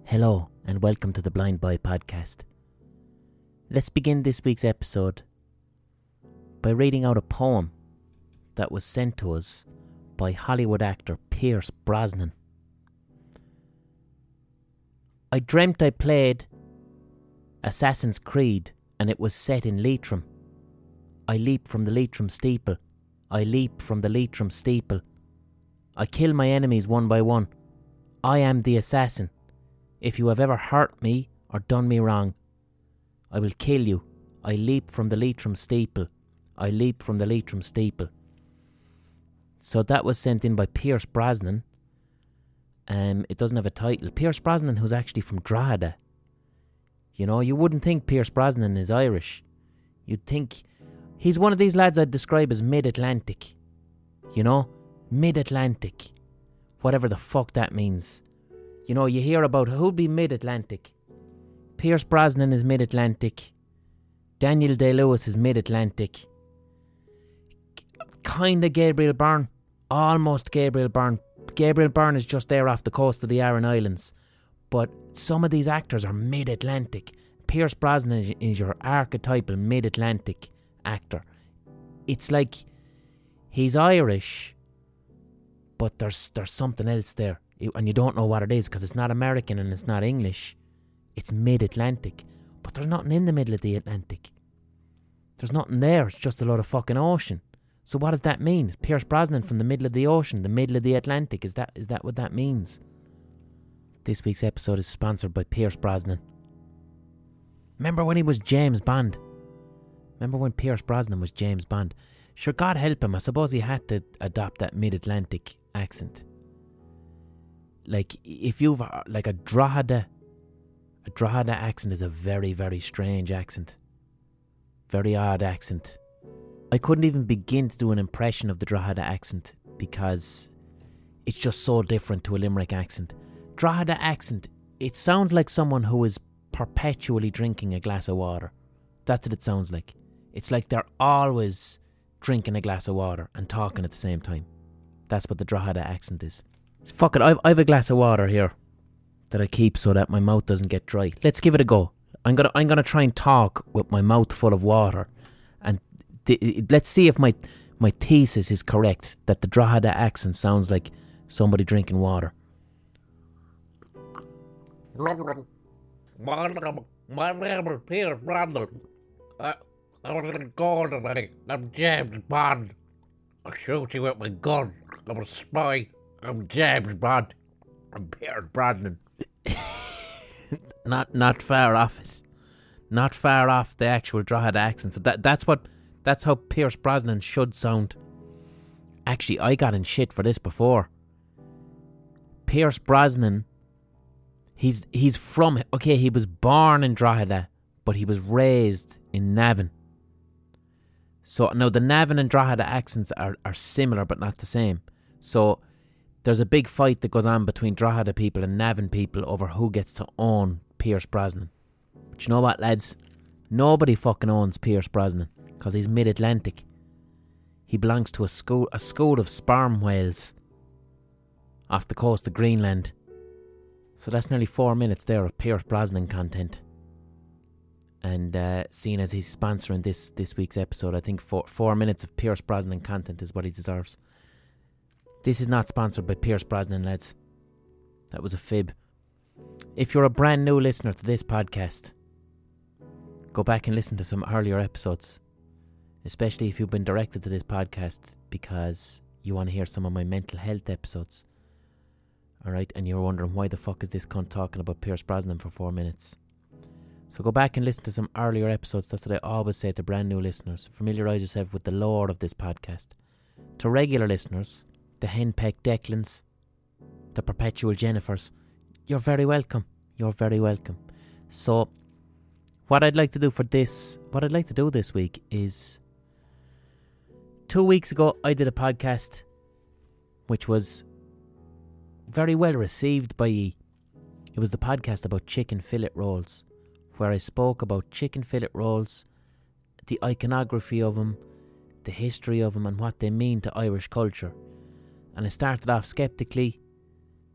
Hello and welcome to the Blind Boy Podcast. Let's begin this week's episode by reading out a poem that was sent to us by Hollywood actor Pierce Brosnan. I dreamt I played Assassin's Creed and it was set in Leitrim. I leap from the Leitrim steeple. I leap from the Leitrim steeple. I kill my enemies one by one. I am the assassin. If you have ever hurt me or done me wrong, I will kill you. I leap from the Leitrim steeple. I leap from the Leitrim steeple. So that was sent in by Pierce Brosnan. It doesn't have a title. Pierce Brosnan, who's actually from Drogheda. You know, you wouldn't think Pierce Brosnan is Irish. You'd think he's one of these lads I'd describe as mid-Atlantic. You know, mid-Atlantic. Whatever the fuck that means. You know, you hear about who'd be mid-Atlantic. Pierce Brosnan is mid-Atlantic. Daniel Day-Lewis is mid-Atlantic. Kinda Gabriel Byrne. Almost Gabriel Byrne. Gabriel Byrne is just there off the coast of the Aran Islands. But some of these actors are mid-Atlantic. Pierce Brosnan is your archetypal mid-Atlantic actor. It's like he's Irish, but there's something else there. And you don't know what it is because it's not American and it's not English. It's mid-Atlantic. But there's nothing in the middle of the Atlantic. There's nothing there. It's just a lot of fucking ocean. So what does that mean? Is Pierce Brosnan from the middle of the ocean, the middle of the Atlantic? Is that what that means? This week's episode is sponsored by Pierce Brosnan. Remember when he was James Bond? Remember when Pierce Brosnan was James Bond? Sure, God help him. I suppose he had to adopt that mid-Atlantic accent. Like, if you've, like a Drogheda accent is a very, very strange accent. Very odd accent. I couldn't even begin to do an impression of the Drogheda accent because it's just so different to a Limerick accent. Drogheda accent, it sounds like someone who is perpetually drinking a glass of water. That's what it sounds like. It's like they're always drinking a glass of water and talking at the same time. That's what the Drogheda accent is. Fuck it, I've a glass of water here that I keep so that my mouth doesn't get dry. Let's give it a go. I'm gonna try and talk with my mouth full of water, and let's see if my thesis is correct that the Drogheda accent sounds like somebody drinking water. My name is Pierce Brosnan. I was in gold tonight. I'm James Bond. I'll shoot you with my gun. I'm a spy. I'm James Bond. I'm Pierce Brosnan. Not far off it. Not far off the actual Drogheda accent. So that's how Pierce Brosnan should sound. Actually, I got in shit for this before. Pierce Brosnan, he's from, okay, he was born in Drogheda, but he was raised in Navan. So now the Navan and Drogheda accents are similar but not the same. So there's a big fight that goes on between Drogheda people and Navan people over who gets to own Pierce Brosnan. But you know what, lads? Nobody fucking owns Pierce Brosnan because he's mid-Atlantic. He belongs to a school of sperm whales off the coast of Greenland. So that's nearly 4 minutes there of Pierce Brosnan content. And seeing as he's sponsoring this week's episode, I think 4 minutes of Pierce Brosnan content is what he deserves. This is not sponsored by Pierce Brosnan, lads. That was a fib. If you're a brand new listener to this podcast, go back and listen to some earlier episodes. Especially if you've been directed to this podcast because you want to hear some of my mental health episodes. Alright, and you're wondering why the fuck is this cunt talking about Pierce Brosnan for 4 minutes. So go back and listen to some earlier episodes. That's what I always say to brand new listeners. Familiarise yourself with the lore of this podcast. To regular listeners, the henpecked Declans, the perpetual Jennifers, you're very welcome. You're very welcome. So, what I'd like to do this week is 2 weeks ago I did a podcast which was very well received by ye. It was the podcast about chicken fillet rolls, where I spoke about chicken fillet rolls, the iconography of them, the history of them and what they mean to Irish culture. And I started off sceptically,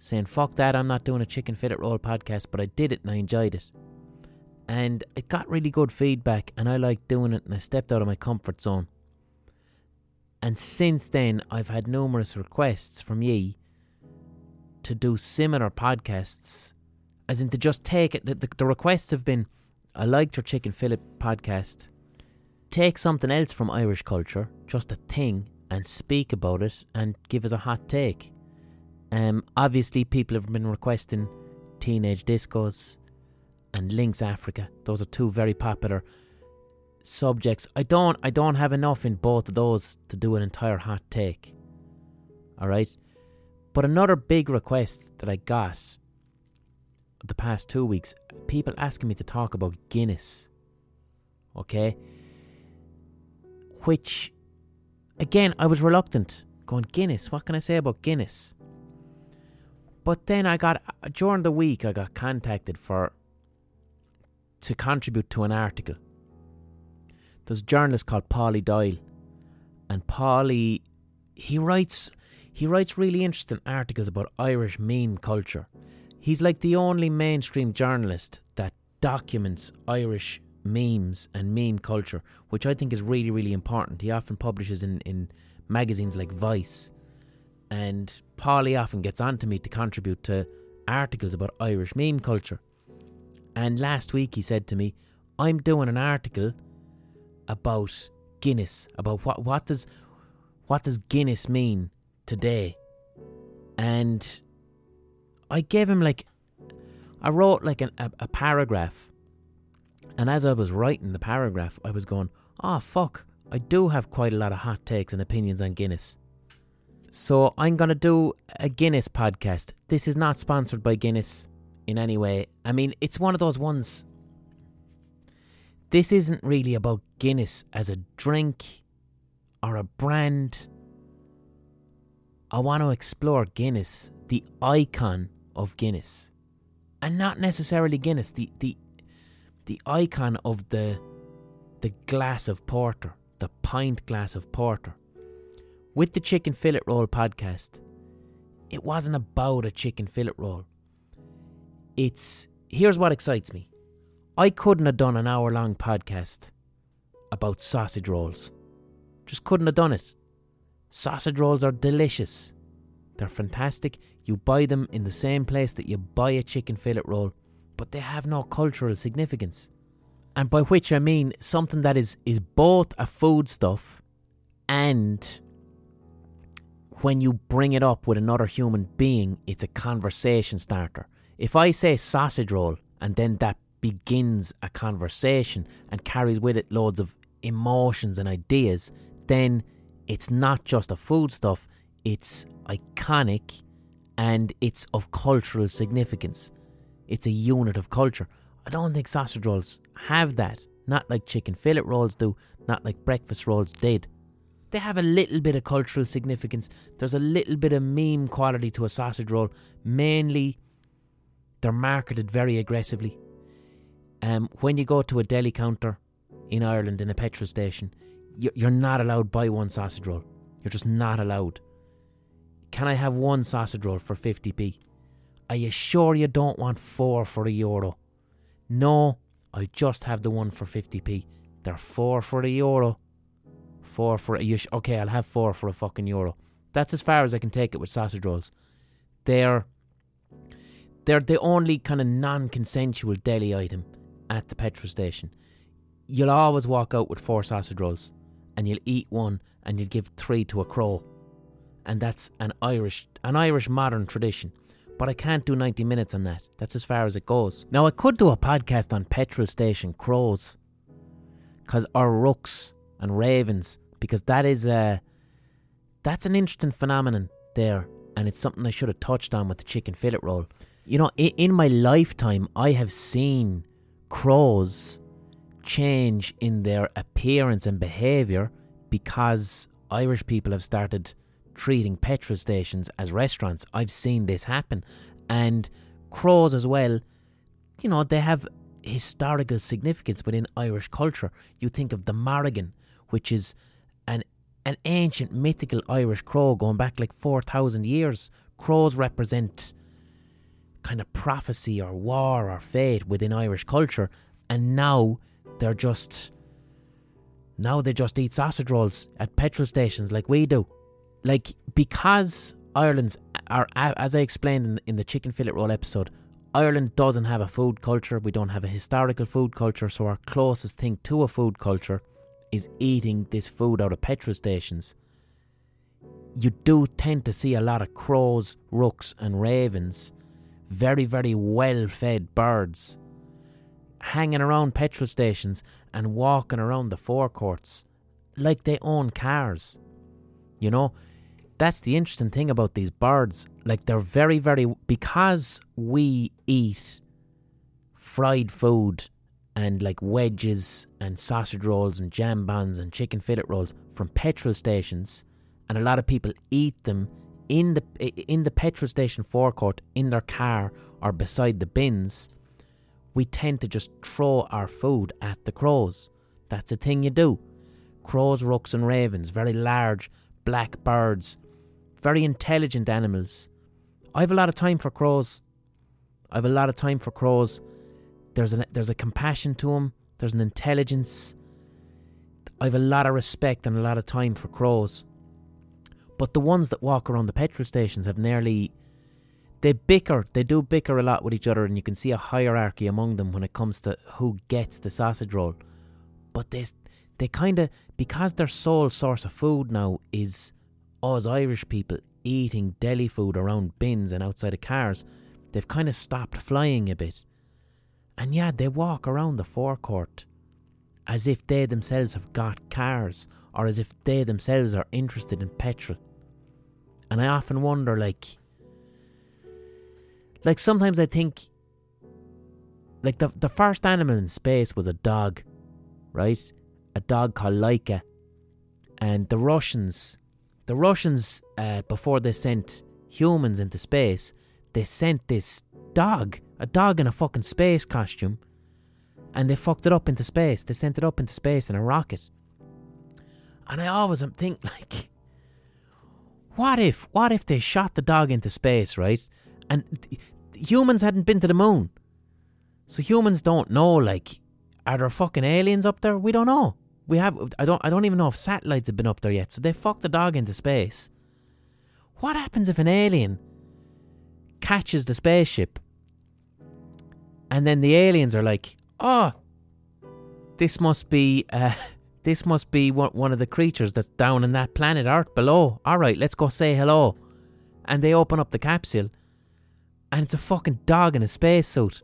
saying, fuck that, I'm not doing a chicken fillet roll podcast, but I did it and I enjoyed it. And it got really good feedback, and I liked doing it, and I stepped out of my comfort zone. And since then, I've had numerous requests from ye to do similar podcasts, as in to just take it. The requests have been, I liked your chicken fillet podcast. Take something else from Irish culture, just a thing, and speak about it and give us a hot take. Obviously, people have been requesting teenage discos and Lynx Africa. Those are two very popular subjects. I don't have enough in both of those to do an entire hot take. Alright? But another big request that I got the past 2 weeks, people asking me to talk about Guinness. Okay? Which, again, I was reluctant. Going, Guinness? What can I say about Guinness? But then during the week, I got contacted to contribute to an article. There's a journalist called Paulie Doyle. And Paulie, he writes really interesting articles about Irish meme culture. He's like the only mainstream journalist that documents Irish memes and meme culture, which I think is really, really important. He often publishes in magazines like Vice. And Paulie often gets on to me to contribute to articles about Irish meme culture. And last week he said to me, I'm doing an article about Guinness, about what does Guinness mean today. And I gave him I wrote a paragraph. And as I was writing the paragraph, I was going, oh fuck, I do have quite a lot of hot takes and opinions on Guinness. So I'm going to do a Guinness podcast. This is not sponsored by Guinness in any way. I mean, it's one of those ones. This isn't really about Guinness as a drink or a brand. I want to explore Guinness, the icon of Guinness. And not necessarily Guinness, the icon of the glass of porter, the pint glass of porter. With the Chicken Fillet Roll podcast, it wasn't about a chicken fillet roll. Here's what excites me. I couldn't have done an hour-long podcast about sausage rolls. Just couldn't have done it. Sausage rolls are delicious. They're fantastic. You buy them in the same place that you buy a chicken fillet roll, but they have no cultural significance. And by which I mean something that is both a foodstuff and when you bring it up with another human being, it's a conversation starter. If I say sausage roll and then that begins a conversation and carries with it loads of emotions and ideas, then it's not just a foodstuff, it's iconic and it's of cultural significance. It's a unit of culture. I don't think sausage rolls have that. Not like chicken fillet rolls do, not like breakfast rolls did. They have a little bit of cultural significance. There's a little bit of meme quality to a sausage roll. Mainly, they're marketed very aggressively. When you go to a deli counter in Ireland in a petrol station, you're not allowed to buy one sausage roll. You're just not allowed. Can I have one sausage roll for 50p? Are you sure you don't want 4 for €1? No, I'll just have the one for 50p. They're 4 for €1. 4 for okay, I'll have 4 for a fucking euro. That's as far as I can take it with sausage rolls. They're the only kind of non-consensual deli item at the petrol station. You'll always walk out with 4 sausage rolls and you'll eat one and you'll give 3 to a crow. And that's an Irish modern tradition. But I can't do 90 minutes on that. That's as far as it goes. Now I could do a podcast on petrol station crows, or rooks and ravens, because that's an interesting phenomenon there, and it's something I should have touched on with the chicken fillet roll. You know, in my lifetime, I have seen crows change in their appearance and behaviour because Irish people have started treating petrol stations as restaurants. I've seen this happen. And crows as well, you know, they have historical significance within Irish culture. You think of the Morrigan, which is an ancient mythical Irish crow going back like 4,000 years. Crows represent kind of prophecy or war or fate within Irish culture, and now they just eat sausage rolls at petrol stations like we do. Like, because Ireland's are, as I explained in the chicken fillet roll episode, Ireland doesn't have a food culture. We don't have a historical food culture, so our closest thing to a food culture is eating this food out of petrol stations. You do tend to see a lot of crows, rooks and ravens, very, very well-fed birds, hanging around petrol stations and walking around the forecourts like they own cars. You know, that's the interesting thing about these birds. Like, they're very, very... Because we eat fried food and like wedges and sausage rolls and jam buns and chicken fillet rolls from petrol stations, and a lot of people eat them in the petrol station forecourt in their car or beside the bins, we tend to just throw our food at the crows. That's a thing you do. Crows, rooks and ravens, very large black birds, very intelligent animals. I have a lot of time for crows. There's a compassion to them. There's an intelligence. I have a lot of respect and a lot of time for crows. But the ones that walk around the petrol stations have nearly... They do bicker a lot with each other, and you can see a hierarchy among them when it comes to who gets the sausage roll. But they kind of... Because their sole source of food now is us Irish people eating deli food around bins and outside of cars, they've kind of stopped flying a bit. And yeah, they walk around the forecourt as if they themselves have got cars, or as if they themselves are interested in petrol. And I often wonder, like sometimes I think, like the first animal in space was a dog, right? A dog called Laika. And the Russians, before they sent humans into space, they sent this dog, a dog in a fucking space costume, and they fucked it up into space. They sent it up into space in a rocket. And I always think, like, what if they shot the dog into space, right? And humans hadn't been to the moon. So humans don't know, like, are there fucking aliens up there? We don't know. I don't even know if satellites have been up there yet. So they fucked the dog into space. What happens if an alien catches the spaceship, and then the aliens are like, oh, this must be one of the creatures that's down in that planet Earth below. Alright, let's go say hello. And they open up the capsule, and it's a fucking dog in a spacesuit.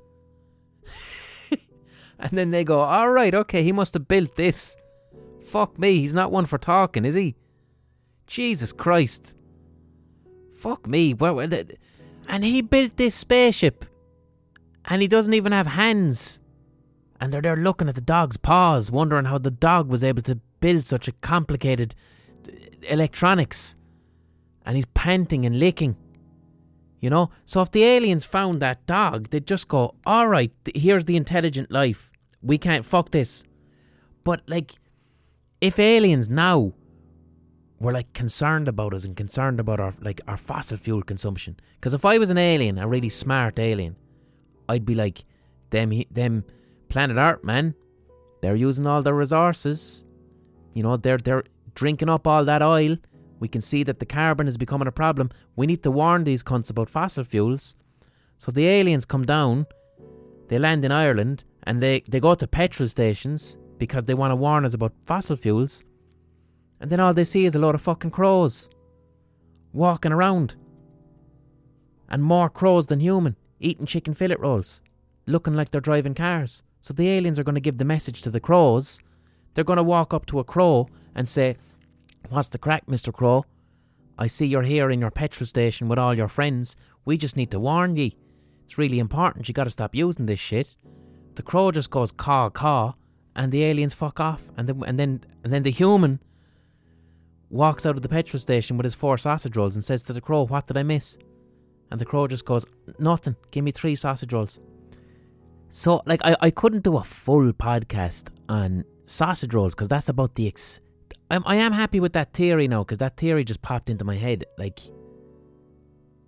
And then they go, alright, okay, he must have built this. Fuck me, he's not one for talking, is he? Jesus Christ. Fuck me. And he built this spaceship, and he doesn't even have hands. And they're there looking at the dog's paws, wondering how the dog was able to build such a complicated electronics. And he's panting and licking. You know? So if the aliens found that dog, they'd just go, alright, here's the intelligent life. We can't fuck this. But, like, if aliens now were, like, concerned about us and concerned about our fossil fuel consumption. Because if I was an alien, a really smart alien, I'd be like, them planet Earth, man, they're using all their resources. You know, they're drinking up all that oil. We can see that the carbon is becoming a problem. We need to warn these cunts about fossil fuels. So the aliens come down, they land in Ireland, and they go to petrol stations because they want to warn us about fossil fuels. And then all they see is a load of fucking crows walking around. And more crows than human, eating chicken fillet rolls, looking like they're driving cars. So the aliens are going to give the message to the crows. They're going to walk up to a crow and say, what's the crack, Mr. Crow? I see you're here in your petrol station with all your friends. We just need to warn ye. It's really important. You got to stop using this shit. The crow just goes caw caw, and the aliens fuck off. And then the human walks out of the petrol station with his 4 sausage rolls and says to the crow, what did I miss? And the crow just goes, nothing. Give me 3 sausage rolls. So, like, I couldn't do a full podcast on sausage rolls because that's about the... I am happy with that theory now because that theory just popped into my head. Like,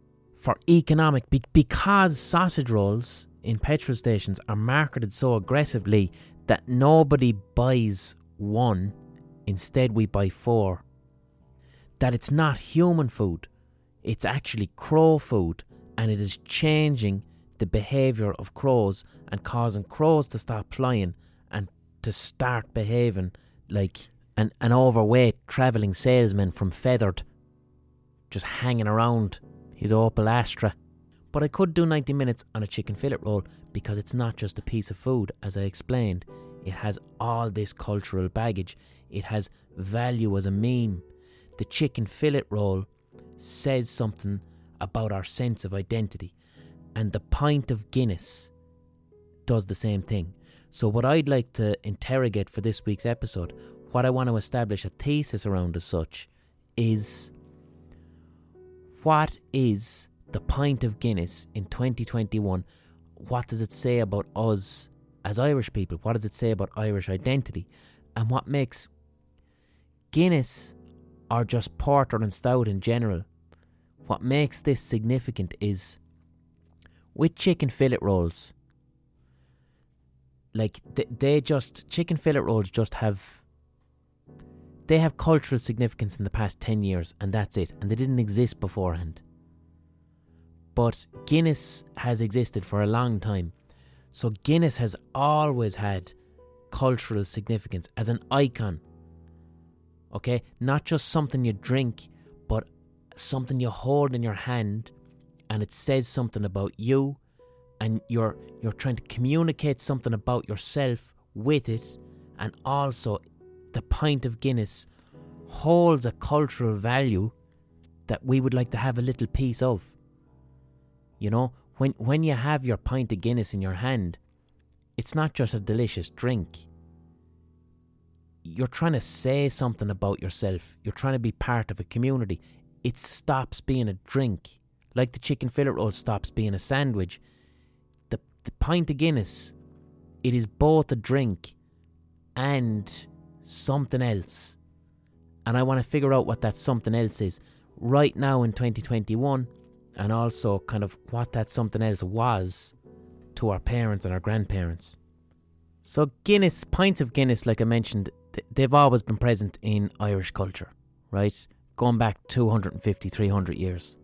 for economic, because sausage rolls in petrol stations are marketed so aggressively that nobody buys one, instead we buy 4. That it's not human food, it's actually crow food, and it is changing the behaviour of crows and causing crows to stop flying and to start behaving like an overweight travelling salesman from Feathered, just hanging around his Opel Astra. But I could do 90 minutes on a chicken fillet roll because it's not just a piece of food, as I explained. It has all this cultural baggage. It has value as a meme. The chicken fillet roll says something about our sense of identity. And the pint of Guinness does the same thing. So what I'd like to interrogate for this week's episode, what I want to establish a thesis around as such, is what is the pint of Guinness in 2021? What does it say about us as Irish people? What does it say about Irish identity? And what makes Guinness, or just porter and stout in general, what makes this significant is with chicken fillet rolls, like chicken fillet rolls just have cultural significance in the past 10 years, and that's it, and they didn't exist beforehand. But Guinness has existed for a long time, so Guinness has always had cultural significance as an icon. Okay, not just something you drink, but something you hold in your hand, and it says something about you, and you're trying to communicate something about yourself with it. And also the pint of Guinness holds a cultural value that we would like to have a little piece of. You know, when you have your pint of Guinness in your hand, it's not just a delicious drink. You're trying to say something about yourself. You're trying to be part of a community. It stops being a drink. Like the chicken fillet roll stops being a sandwich. The pint of Guinness, it is both a drink and something else. And I want to figure out what that something else is right now in 2021, and also kind of what that something else was to our parents and our grandparents. So Guinness, pints of Guinness, like I mentioned, they've always been present in Irish culture, right? Going back 250, 300 years.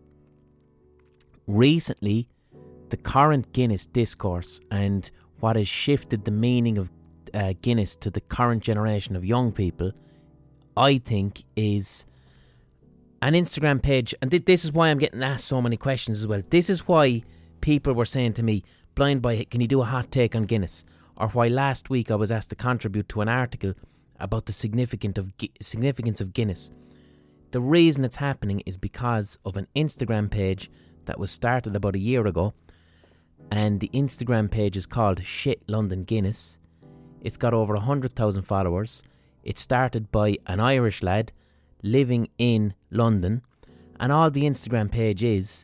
Recently, the current Guinness discourse and what has shifted the meaning of Guinness to the current generation of young people, I think, is an Instagram page. And this is why I'm getting asked so many questions as well. This is why people were saying to me, Blind Boy, can you do a hot take on Guinness? Or why last week I was asked to contribute to an article about the significance of Guinness. The reason it's happening is because of an Instagram page that was started about a year ago, and the Instagram page is called Shit London Guinness. It's got over 100,000 followers. It started by an Irish lad living in London, and all the Instagram page is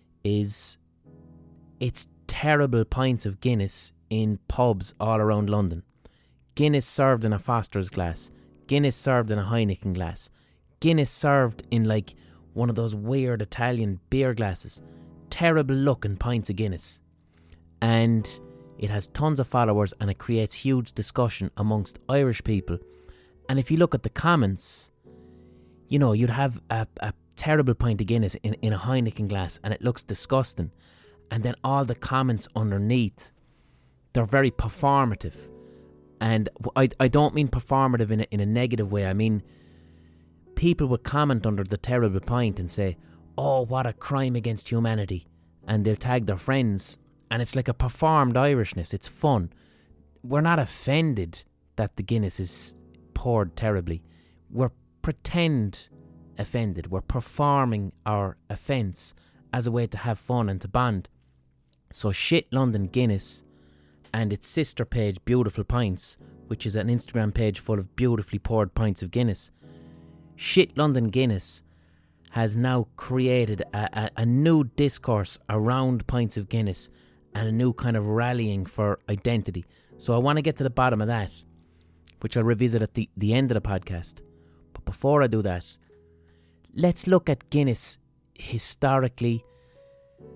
it's terrible pints of Guinness in pubs all around London. Guinness served in a Foster's glass, Guinness served in a Heineken glass, Guinness served in like one of those weird Italian beer glasses. Terrible looking pints of Guinness. And it has tons of followers, and it creates huge discussion amongst Irish people. And if you look at the comments, you know, you'd have a terrible pint of Guinness in a Heineken glass, and it looks disgusting. And then all the comments underneath, they're very performative. And I don't mean performative in a negative way. I mean, people would comment under the terrible pint and say, oh, what a crime against humanity. And they'll tag their friends. And it's like a performed Irishness. It's fun. We're not offended that the Guinness is poured terribly. We're pretend offended. We're performing our offence as a way to have fun and to bond. So Shit London Guinness and its sister page Beautiful Pints, which is an Instagram page full of beautifully poured pints of Guinness. Shit London Guinness has now created a new discourse around pints of Guinness and a new kind of rallying for identity. So I want to get to the bottom of that, which I'll revisit at the end of the podcast. But before I do that, let's look at Guinness historically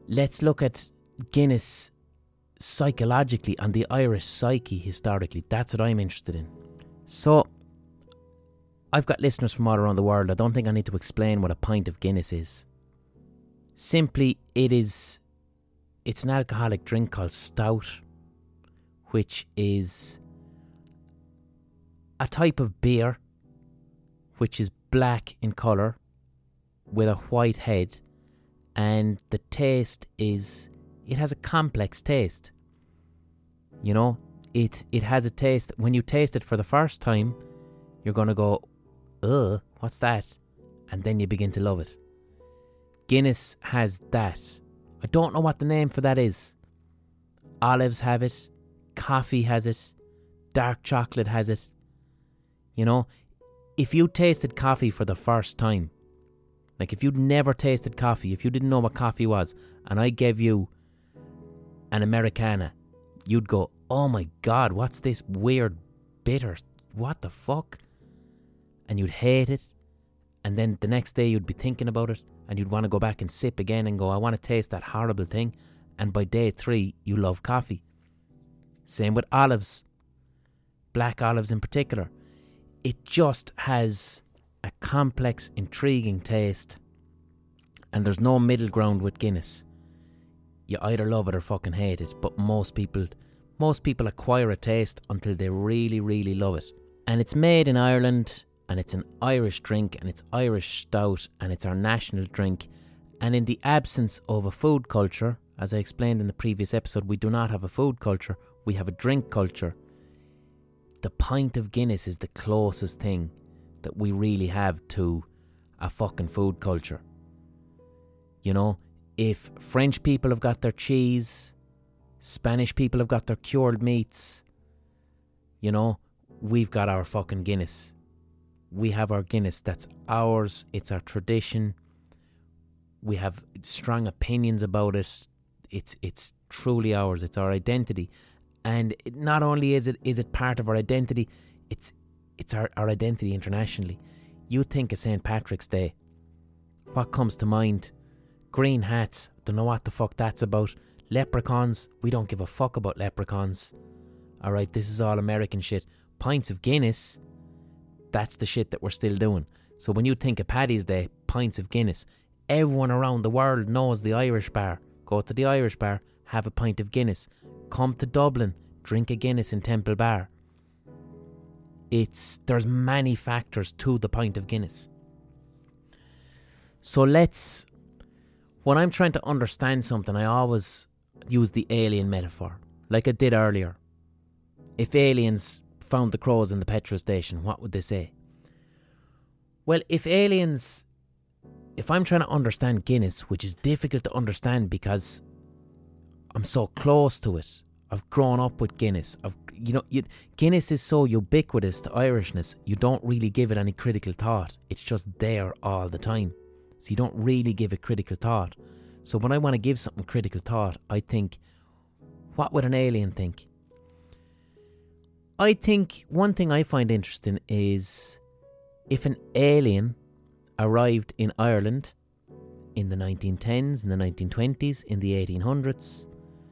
let's look at Guinness psychologically and the Irish psyche historically. That's what I'm interested in. So, I've got listeners from all around the world. I don't think I need to explain what a pint of Guinness is. Simply, it's an alcoholic drink called stout, which is a type of beer which is black in colour with a white head, and the taste is, it has a complex taste. You know, it has a taste. When you taste it for the first time, you're going to go, ugh, what's that? And then you begin to love it. Guinness has that. I don't know what the name for that is. Olives have it. Coffee has it. Dark chocolate has it. You know, if you tasted coffee for the first time, like if you'd never tasted coffee, if you didn't know what coffee was, and I gave you an Americana, you'd go, oh my God, what's this weird bitter? What the fuck? And you'd hate it. And then the next day you'd be thinking about it, and you'd want to go back and sip again and go, I want to taste that horrible thing. And by day 3, you love coffee. Same with olives. Black olives in particular. It just has a complex, intriguing taste. And there's no middle ground with Guinness. You either love it or fucking hate it. But most people acquire a taste until they really, really love it. And it's made in Ireland, and it's an Irish drink, and it's Irish stout, and it's our national drink. And in the absence of a food culture, as I explained in the previous episode, we do not have a food culture, we have a drink culture. The pint of Guinness is the closest thing that we really have to a fucking food culture. You know, if French people have got their cheese, Spanish people have got their cured meats, you know, we've got our fucking Guinness. We have our Guinness, that's ours, it's our tradition. We have strong opinions about it. It's truly ours, it's our identity. And not only is it part of our identity, it's our identity internationally. You think of St. Patrick's Day, what comes to mind? Green hats, don't know what the fuck that's about. Leprechauns, we don't give a fuck about leprechauns. Alright, this is all American shit. Pints of Guinness, that's the shit that we're still doing. So when you think of Paddy's Day, pints of Guinness, everyone around the world knows the Irish bar. Go to the Irish bar, have a pint of Guinness. Come to Dublin, drink a Guinness in Temple Bar. There's many factors to the pint of Guinness. So when I'm trying to understand something, I always use the alien metaphor, like I did earlier. If aliens found the crows in the petrol station, what would they say? Well, if I'm trying to understand Guinness, which is difficult to understand because I'm so close to it. I've grown up with Guinness. Guinness is so ubiquitous to Irishness, you don't really give it any critical thought. It's just there all the time. So you don't really give it critical thought. So when I want to give something critical thought, I think, what would an alien think? I think one thing I find interesting is if an alien arrived in Ireland in the 1910s, in the 1920s, in the 1800s,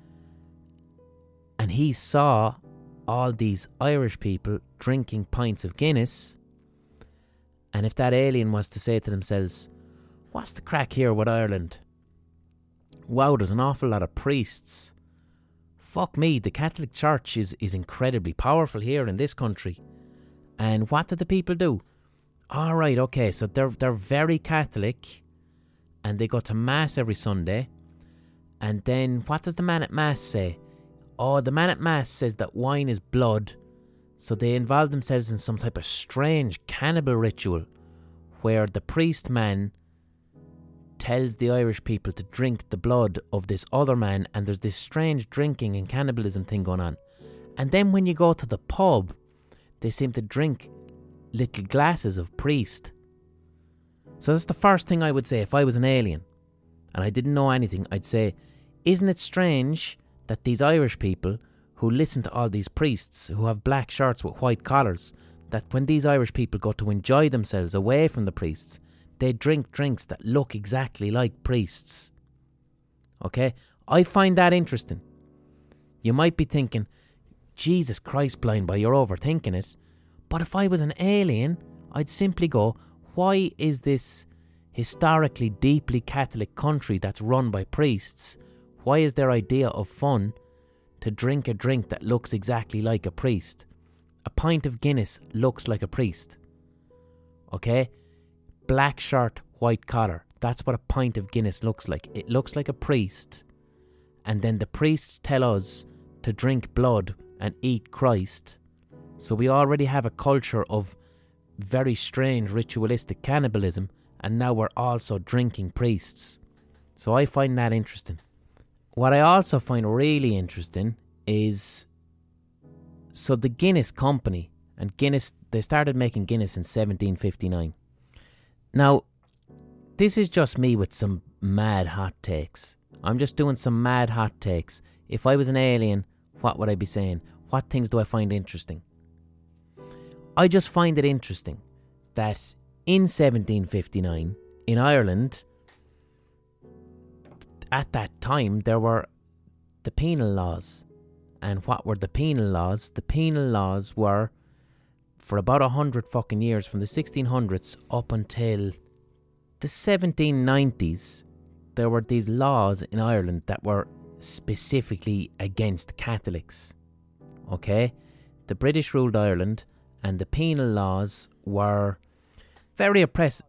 and he saw all these Irish people drinking pints of Guinness, and if that alien was to say to themselves, what's the crack here with Ireland? Wow, there's an awful lot of priests. Fuck me, the Catholic Church is incredibly powerful here in this country. And what do the people do? Alright, okay, so they're very Catholic, and they go to Mass every Sunday, and then what does the man at Mass say? Oh, the man at Mass says that wine is blood, so they involve themselves in some type of strange cannibal ritual where the priest man tells the Irish people to drink the blood of this other man, and there's this strange drinking and cannibalism thing going on. And then when you go to the pub, they seem to drink little glasses of priest. So that's the first thing I would say if I was an alien and I didn't know anything. I'd say, isn't it strange that these Irish people who listen to all these priests who have black shirts with white collars, that when these Irish people go to enjoy themselves away from the priests, they drink drinks that look exactly like priests? Okay? I find that interesting. You might be thinking, Jesus Christ, Blind Boy, you're overthinking it. But if I was an alien, I'd simply go, why is this historically deeply Catholic country that's run by priests, why is their idea of fun to drink a drink that looks exactly like a priest? A pint of Guinness looks like a priest. Okay? Black shirt, white collar. That's what a pint of Guinness looks like. It looks like a priest. And then the priests tell us to drink blood and eat Christ. So we already have a culture of very strange ritualistic cannibalism, and now we're also drinking priests. So I find that interesting. What I also find really interesting is, so the Guinness company, and Guinness, they started making Guinness in 1759. Now, this is just me with some mad hot takes. I'm just doing some mad hot takes. If I was an alien, what would I be saying? What things do I find interesting? I just find it interesting that in 1759, in Ireland, at that time, there were the penal laws. And what were the penal laws? The penal laws were, for about 100 fucking years, from the 1600s up until the 1790s, there were these laws in Ireland that were specifically against Catholics. Okay? The British ruled Ireland, and the penal laws were very oppressive.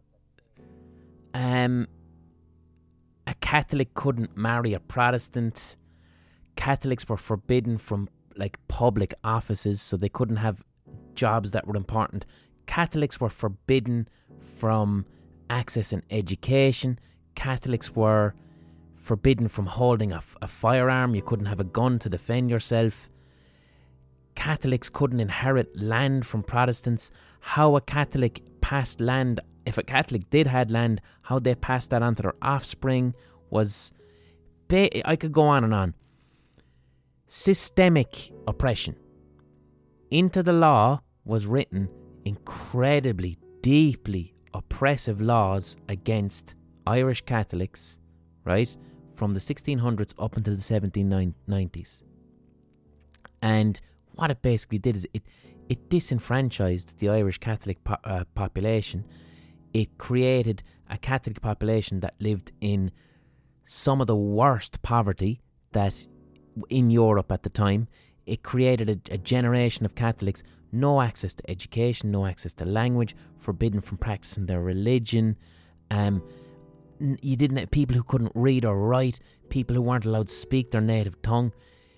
A Catholic couldn't marry a Protestant. Catholics were forbidden from public offices, so they couldn't have jobs that were important. Catholics were forbidden from accessing education. Catholics were forbidden from holding a firearm. You couldn't have a gun to defend yourself. Catholics couldn't inherit land from Protestants. How a Catholic passed land, if a Catholic did have land, how they passed that on to their offspring was... I could go on and on. Systemic oppression. Into the law was written incredibly, deeply oppressive laws against Irish Catholics, right, from the 1600s up until the 1790s. And what it basically did is it disenfranchised the Irish Catholic population. It created a Catholic population that lived in some of the worst poverty that in Europe at the time. It created a generation of Catholics, no access to education, no access to language, forbidden from practicing their religion. You didn't have people who couldn't read or write, people who weren't allowed to speak their native tongue.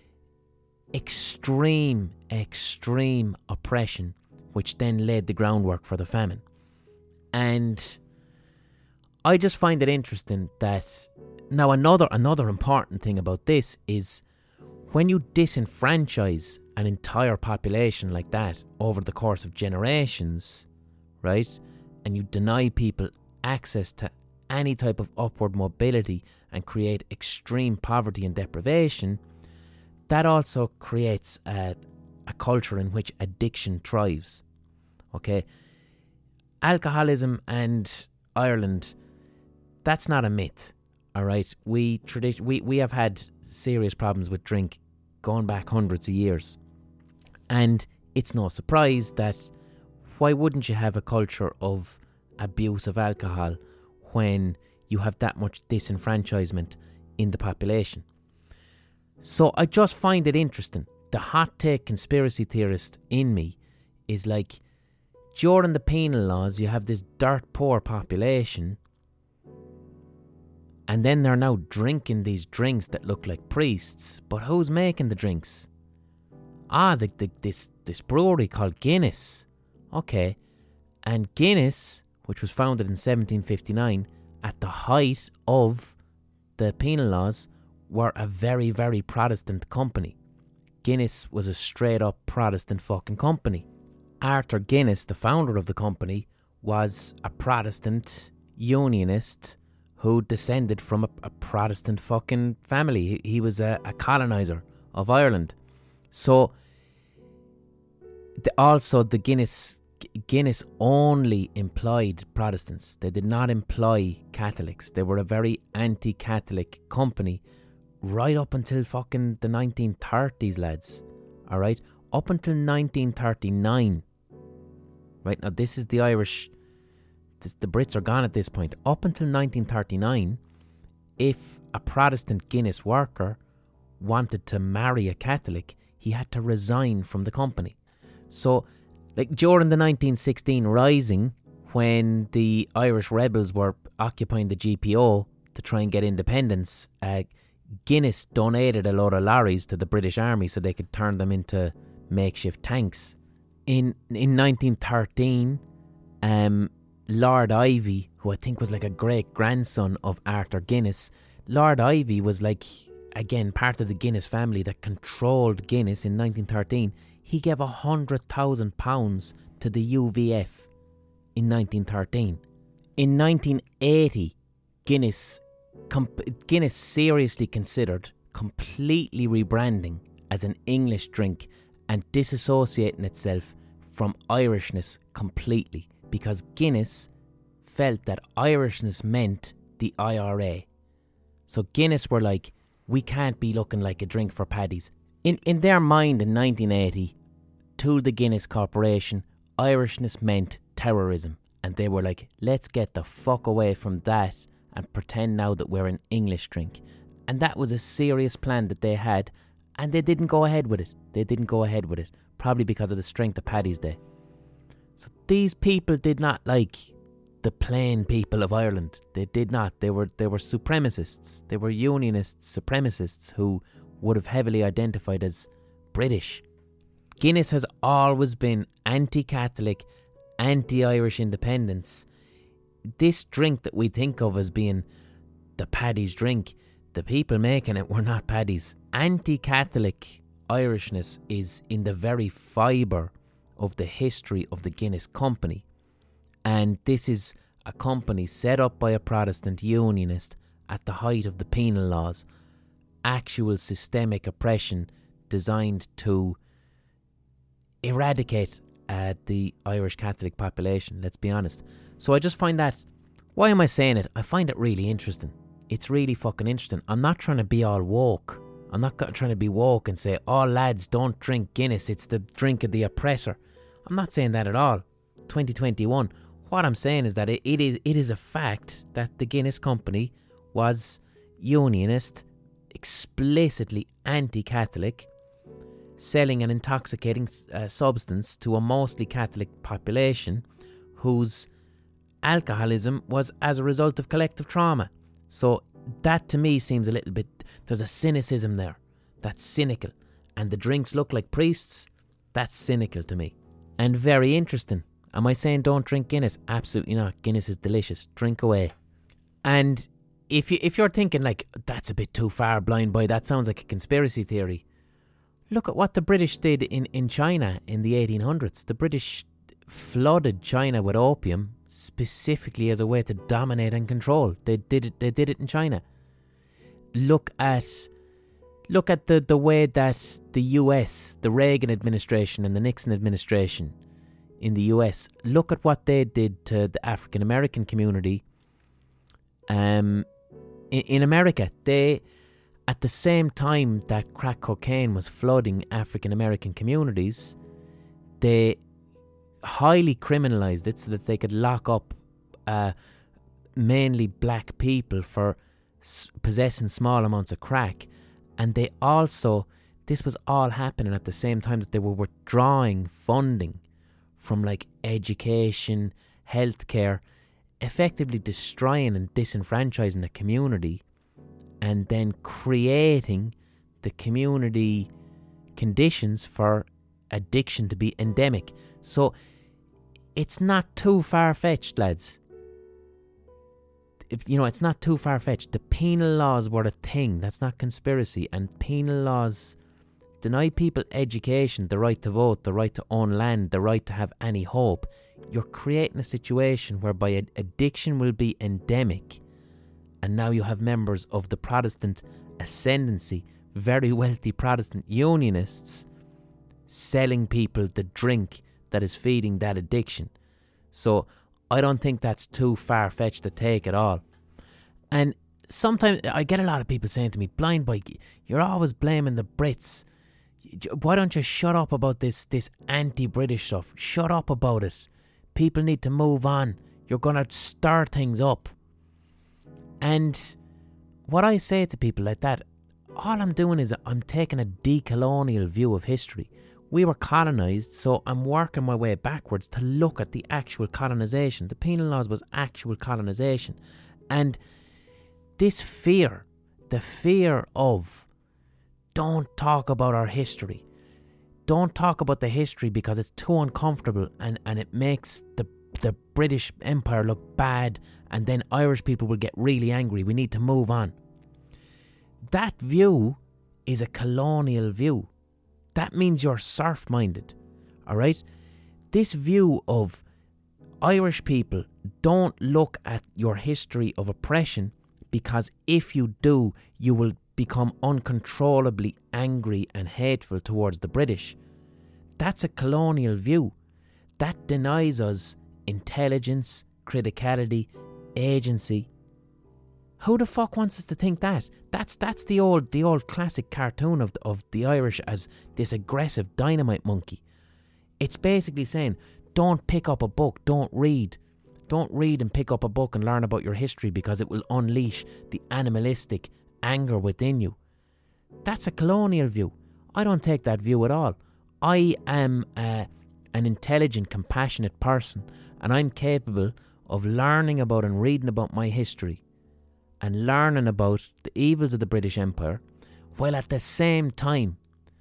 Extreme oppression, which then laid the groundwork for the famine. And I just find it interesting that now another important thing about this is when you disenfranchise an entire population like that over the course of generations, right, and you deny people access to any type of upward mobility and create extreme poverty and deprivation, that also creates a culture in which addiction thrives. Okay? Alcoholism and Ireland, that's not a myth. All right? We have had serious problems with drink going back hundreds of years. And it's no surprise that why wouldn't you have a culture of abuse of alcohol when you have that much disenfranchisement in the population? So I just find it interesting. The hot take conspiracy theorist in me is like, during the penal laws, you have this dirt poor population, and then they're now drinking these drinks that look like priests. But who's making the drinks? This brewery called Guinness. Okay. And Guinness, which was founded in 1759, at the height of the penal laws, were a very, very Protestant company. Guinness was a straight up Protestant fucking company. Arthur Guinness, the founder of the company, was a Protestant unionist who descended from a Protestant fucking family. He was a colonizer of Ireland. So, the Guinness only employed Protestants. They did not employ Catholics. They were a very anti-Catholic company right up until fucking the 1930s, lads. Alright? Up until 1939. Right, now this is the Irish... the Brits are gone at this point. Up until 1939, if a Protestant Guinness worker wanted to marry a Catholic, he had to resign from the company. So, like during the 1916 Rising, when the Irish rebels were occupying the GPO to try and get independence, Guinness donated a load of lorries to the British Army so they could turn them into makeshift tanks. In 1913, Lord Ivy, who I think was like a great grandson of Arthur Guinness, Lord Ivy was like, again, part of the Guinness family that controlled Guinness in 1913. He gave £100,000 to the UVF in 1913. In 1980, Guinness seriously considered completely rebranding as an English drink and disassociating itself from Irishness completely, because Guinness felt that Irishness meant the IRA. So Guinness were like, we can't be looking like a drink for paddies. In their mind in 1980, to the Guinness Corporation, Irishness meant terrorism. And they were like, let's get the fuck away from that and pretend now that we're an English drink. And that was a serious plan that they had, and they didn't go ahead with it. Probably because of the strength of Paddy's Day. So these people did not like the plain people of Ireland. They did not. They were supremacists. They were unionist supremacists who would have heavily identified as British. Guinness has always been anti-Catholic, anti-Irish independence. This drink that we think of as being the paddy's drink, the people making it were not paddies. Anti-Catholic Irishness is in the very fibre of the history of the Guinness Company. And this is a company set up by a Protestant unionist at the height of the penal laws. Actual systemic oppression designed to eradicate the Irish Catholic population, let's be honest. So I just find that, why am I saying it? I find it really interesting. It's really fucking interesting. I'm not trying to be all woke. I'm not trying to be woke and say, oh lads, don't drink Guinness, it's the drink of the oppressor. I'm not saying that at all. 2021. What I'm saying is that it is a fact that the Guinness Company was unionist, explicitly anti-Catholic, selling an intoxicating substance to a mostly Catholic population whose alcoholism was as a result of collective trauma. So that to me seems a little bit, there's a cynicism there. That's cynical. And the drinks look like priests. That's cynical to me. And very interesting. Am I saying don't drink Guinness? Absolutely not. Guinness is delicious. Drink away. And if you're thinking like, that's a bit too far, blind boy, that sounds like a conspiracy theory. Look at what the British did in China in the 1800s. The British flooded China with opium specifically as a way to dominate and control. They did it in China. Look at the way that the US, the Reagan administration and the Nixon administration in the US, look at what they did to the African American community in America. They, at the same time that crack cocaine was flooding African American communities, they highly criminalised it so that they could lock up mainly black people for possessing small amounts of crack. And they also, this was all happening at the same time that they were withdrawing funding from like education, healthcare, effectively destroying and disenfranchising the community, and then creating the community conditions for addiction to be endemic. So it's not too far-fetched, lads. It's not too far-fetched. The penal laws were a thing. That's not conspiracy. And penal laws deny people education, the right to vote, the right to own land, the right to have any hope. You're creating a situation whereby addiction will be endemic. And now you have members of the Protestant ascendancy, very wealthy Protestant unionists, selling people the drink that is feeding that addiction. So I don't think that's too far-fetched to take at all. And sometimes I get a lot of people saying to me, "Blind boy, you're always blaming the Brits. Why don't you shut up about this anti-British stuff? Shut up about it. People need to move on. You're going to stir things up." And what I say to people like that, all I'm doing is I'm taking a decolonial view of history. We were colonised, so I'm working my way backwards to look at the actual colonisation. The penal laws was actual colonisation. And this fear, the fear of, don't talk about our history. Don't talk about the history because it's too uncomfortable and it makes the British Empire look bad, and then Irish people will get really angry. We need to move on. That view is a colonial view. That means you're serf-minded, alright? This view of Irish people don't look at your history of oppression, because if you do, you will become uncontrollably angry and hateful towards the British. That's a colonial view. That denies us intelligence, criticality, agency. Who the fuck wants us to think that? That's the old classic cartoon of the Irish as this aggressive dynamite monkey. It's basically saying, don't pick up a book, don't read. Don't read and pick up a book and learn about your history because it will unleash the animalistic anger within you. That's a colonial view. I don't take that view at all. I am an intelligent, compassionate person, and I'm capable of learning about and reading about my history and learning about the evils of the British Empire, while at the same time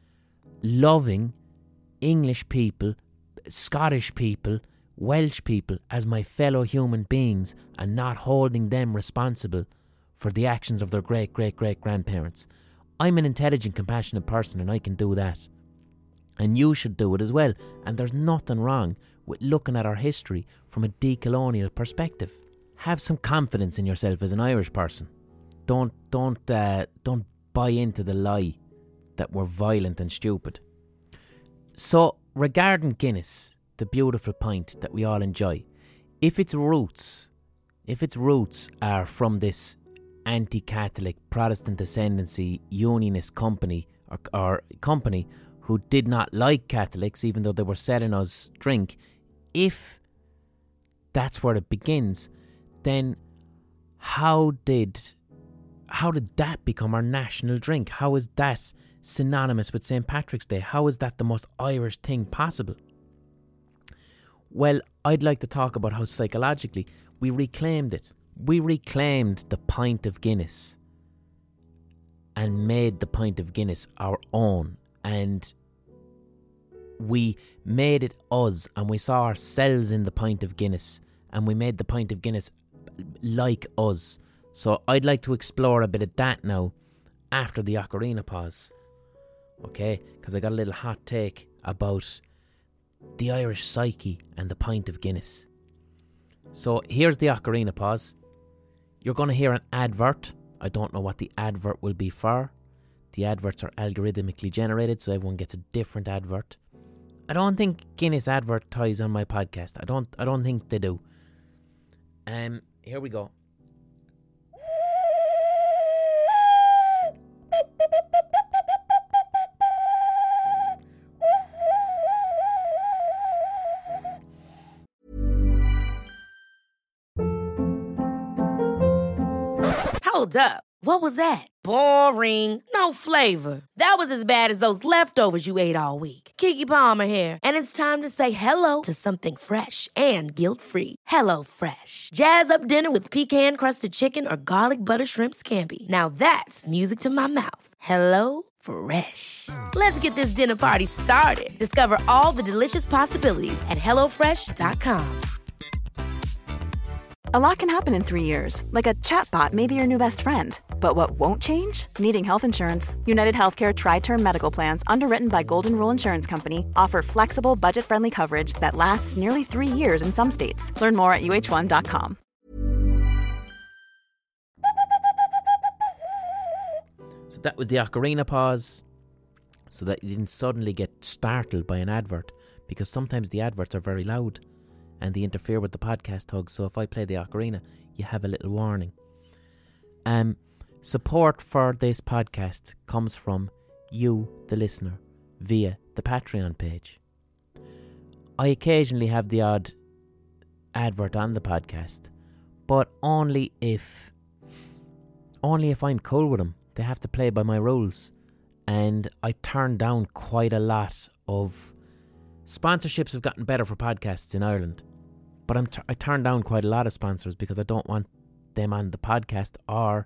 loving English people, Scottish people, Welsh people as my fellow human beings, and not holding them responsible for the actions of their great-great-great-grandparents. I'm an intelligent, compassionate person, and I can do that. And you should do it as well. And there's nothing wrong with looking at our history from a decolonial perspective. Have some confidence in yourself as an Irish person. Don't buy into the lie that we're violent and stupid. So, regarding Guinness, the beautiful pint that we all enjoy, if its roots are from this anti-Catholic, Protestant ascendancy, unionist company or company who did not like Catholics, even though they were selling us drink, if that's where it begins, then how did that become our national drink? How is that synonymous with St. Patrick's Day? How is that the most Irish thing possible? Well, I'd like to talk about how psychologically we reclaimed it. We reclaimed the pint of Guinness and made the pint of Guinness our own, and we made it us, and we saw ourselves in the pint of Guinness, and we made the pint of Guinness like us. So I'd like to explore a bit of that now after the ocarina pause, okay? Because I got a little hot take about the Irish psyche and the pint of Guinness. So here's the ocarina pause. You're going to hear an advert. I don't know what the advert will be for. The adverts are algorithmically generated, so everyone gets a different advert. I don't think Guinness advertise on my podcast. I don't think they do. Here we go. Hold up. What was that? Boring. No flavor. That was as bad as those leftovers you ate all week. Keke Palmer here, and it's time to say hello to something fresh and guilt-free. Hello Fresh. Jazz up dinner with pecan-crusted chicken or garlic butter shrimp scampi. Now that's music to my mouth. Hello Fresh. Let's get this dinner party started. Discover all the delicious possibilities at hellofresh.com. A lot can happen in 3 years, like a chatbot may be your new best friend. But what won't change? Needing health insurance. United Healthcare Tri-Term Medical Plans, underwritten by Golden Rule Insurance Company, offer flexible, budget-friendly coverage that lasts nearly 3 years in some states. Learn more at uh1.com. So that was the ocarina pause, so that you didn't suddenly get startled by an advert, because sometimes the adverts are very loud and they interfere with the podcast hug. So if I play the ocarina, you have a little warning. Support for this podcast comes from you, the listener, via the Patreon page. I occasionally have the odd advert on the podcast, but only if I'm cool with them. They have to play by my rules, and I turn down quite a lot of sponsorships. Have gotten better for podcasts in Ireland, but I turn down quite a lot of sponsors because I don't want them on the podcast. Or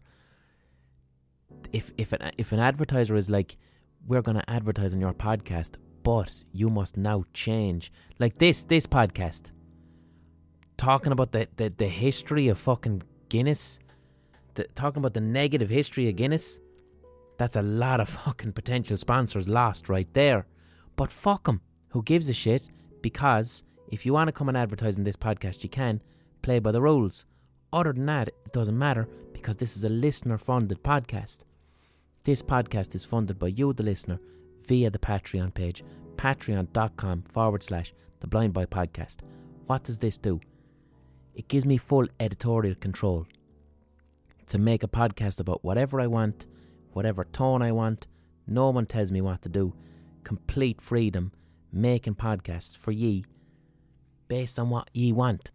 if an advertiser is like, we're going to advertise on your podcast, but you must now change, like this podcast, talking about the history of fucking Guinness, talking about the negative history of Guinness, that's a lot of fucking potential sponsors lost right there. But fuck them, who gives a shit? Because if you want to come and advertise in this podcast, you can play by the rules. Other than that, it doesn't matter, because this is a listener-funded podcast. This podcast is funded by you, the listener, via the Patreon page, patreon.com/The Blind Boy Podcast. What does this do? It gives me full editorial control to make a podcast about whatever I want, whatever tone I want. No one tells me what to do. Complete freedom, making podcasts for ye, based on what ye want.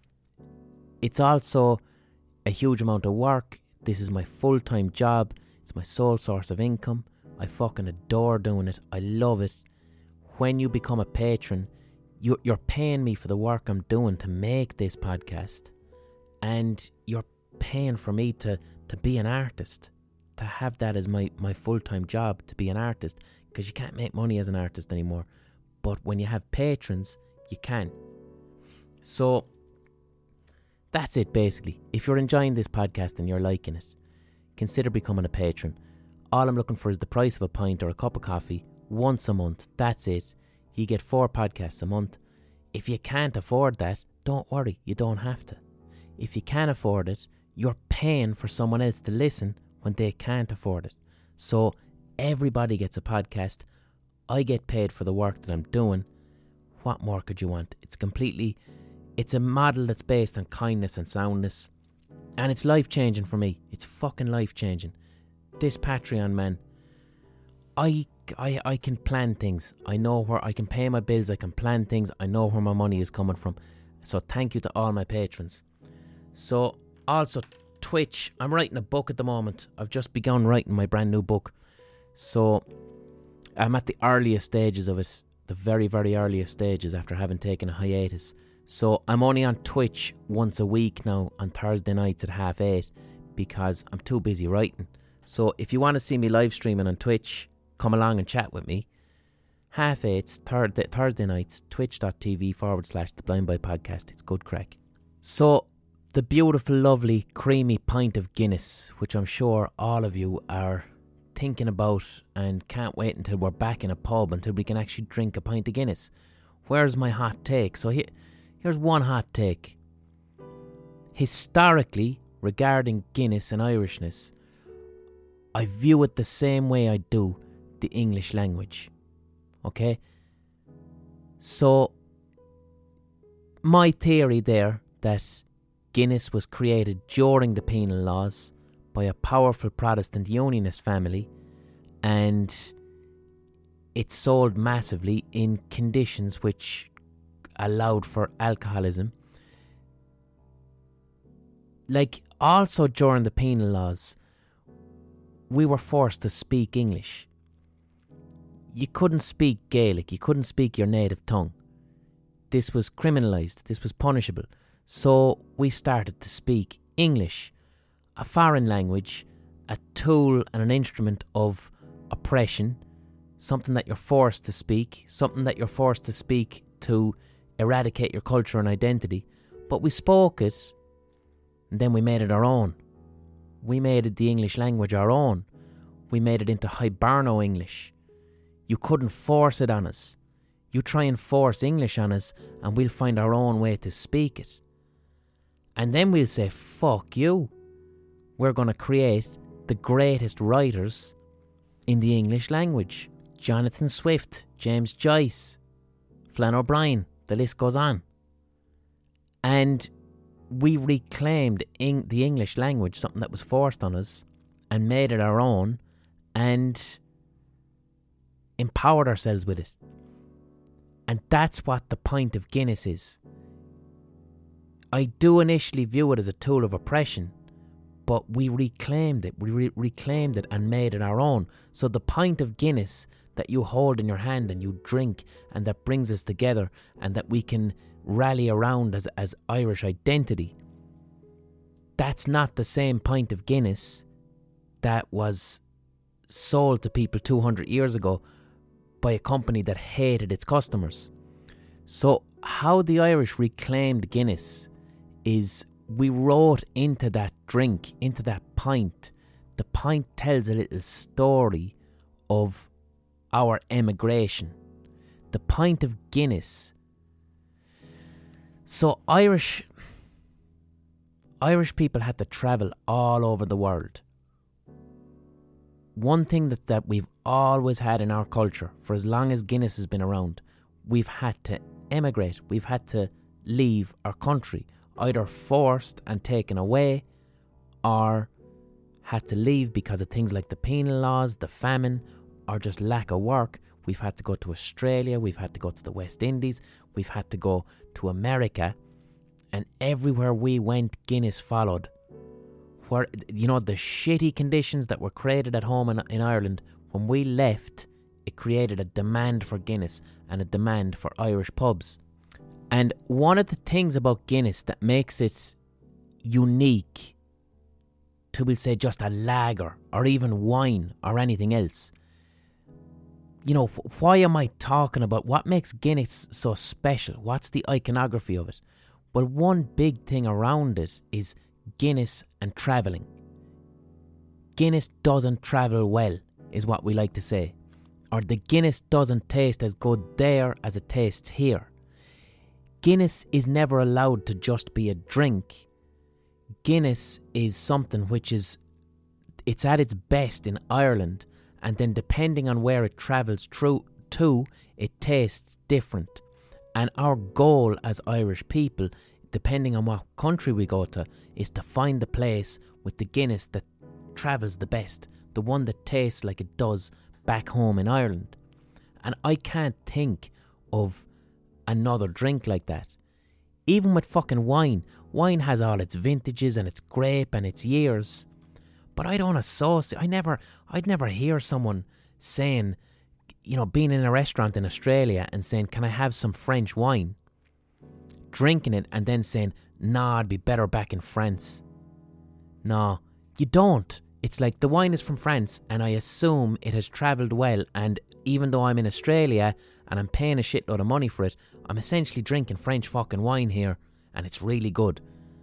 It's also a huge amount of work. This is my full-time job. It's my sole source of income. I fucking adore doing it. I love it. When you become a patron, you're paying me for the work I'm doing to make this podcast. And you're paying for me to be an artist. To have that as my full-time job, to be an artist. Because you can't make money as an artist anymore. But when you have patrons, you can. So that's it, basically. If you're enjoying this podcast and you're liking it, consider becoming a patron. All I'm looking for is the price of a pint or a cup of coffee once a month. That's it. You get 4 podcasts a month. If you can't afford that, don't worry, you don't have to. If you can afford it, you're paying for someone else to listen when they can't afford it. So everybody gets a podcast. I get paid for the work that I'm doing. What more could you want? It's a model that's based on kindness and soundness. And it's life-changing for me. It's fucking life-changing. This Patreon, man, I can plan things. I know where I can pay my bills. I can plan things. I know where my money is coming from. So thank you to all my patrons. So also Twitch. I'm writing a book at the moment. I've just begun writing my brand new book. So I'm at the earliest stages of it. The very, very earliest stages after having taken a hiatus. So I'm only on Twitch once a week now on Thursday nights at 8:30 because I'm too busy writing. So if you want to see me live streaming on Twitch, come along and chat with me. 8:30 Thursday nights, twitch.tv/The Blind Boy Podcast. It's good crack. So the beautiful, lovely, creamy pint of Guinness, which I'm sure all of you are thinking about and can't wait until we're back in a pub until we can actually drink a pint of Guinness. Where's my hot take? So here's one hot take. Historically, regarding Guinness and Irishness, I view it the same way I do the English language. Okay? So, my theory there that Guinness was created during the penal laws by a powerful Protestant Unionist family, and it sold massively in conditions which allowed for alcoholism. Like, also during the penal laws, we were forced to speak English. You couldn't speak Gaelic, you couldn't speak your native tongue. This was criminalised, this was punishable. So we started to speak English, a foreign language, a tool and an instrument of oppression, something that you're forced to speak, to eradicate your culture and identity. But we spoke it, and then we made it our own. We made it the English language our own. We made it into Hiberno English. You couldn't force it on us. You try and force English on us, and we'll find our own way to speak it. And then we'll say, fuck you. We're going to create the greatest writers in the English language. Jonathan Swift, James Joyce, Flann O'Brien, the list goes on. And we reclaimed the English language, something that was forced on us, and made it our own, and empowered ourselves with it. And that's what the point of Guinness is. I do initially view it as a tool of oppression, but we reclaimed it. We reclaimed it and made it our own. So the pint of Guinness that you hold in your hand and you drink, and that brings us together, and that we can rally around as Irish identity, that's not the same pint of Guinness that was sold to people 200 years ago by a company that hated its customers. So how the Irish reclaimed Guinness is we wrote into that drink, into that pint. The pint tells a little story of our emigration. The pint of Guinness. So Irish people had to travel all over the world. One thing that we've always had in our culture, for as long as Guinness has been around, we've had to emigrate. We've had to leave our country, either forced and taken away, or had to leave because of things like the penal laws, the famine, or just lack of work. We've had to go to Australia, we've had to go to the West Indies, we've had to go to America, and everywhere we went, Guinness followed. Where, you know, the shitty conditions that were created at home in Ireland, when we left, it created a demand for Guinness and a demand for Irish pubs. And one of the things about Guinness that makes it unique to, we'll say, just a lager or even wine or anything else, you know, why am I talking about what makes Guinness so special? What's the iconography of it? Well, one big thing around it is Guinness and travelling. Guinness doesn't travel well, is what we like to say. Or the Guinness doesn't taste as good there as it tastes here. Guinness is never allowed to just be a drink. Guinness is something which is, it's at its best in Ireland, and then depending on where it travels through to, it tastes different. And our goal as Irish people, depending on what country we go to, is to find the place with the Guinness that travels the best, the one that tastes like it does back home in Ireland. And I can't think of another drink like that. Even with fucking wine has all its vintages and its grape and its years, but I don't associate. I'd never hear someone saying, you know, being in a restaurant in Australia and saying, "Can I have some French wine?" Drinking it and then saying, "Nah, I'd be better back in France." No, you don't. It's like the wine is from France and I assume it has travelled well, and even though I'm in Australia and I'm paying a shitload of money for it, I'm essentially drinking French fucking wine here and it's really good.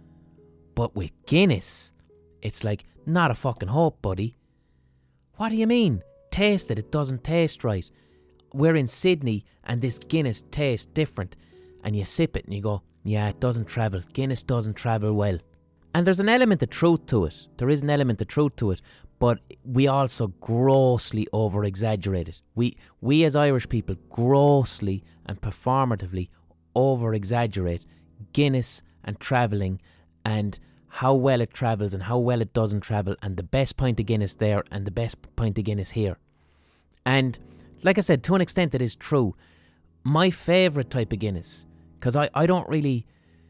But with Guinness, it's like, not a fucking hope, buddy. What do you mean? Taste it, it doesn't taste right. We're in Sydney and this Guinness tastes different. And you sip it and you go, yeah, it doesn't travel. Guinness doesn't travel well. And there's an element of truth to it. There is an element of truth to it. But we also grossly over-exaggerate it. We as Irish people grossly and performatively over-exaggerate Guinness and travelling and how well it travels and how well it doesn't travel, and the best pint of Guinness there and the best pint of Guinness here. And like I said, to an extent it is true. My favourite type of Guinness, because I don't really...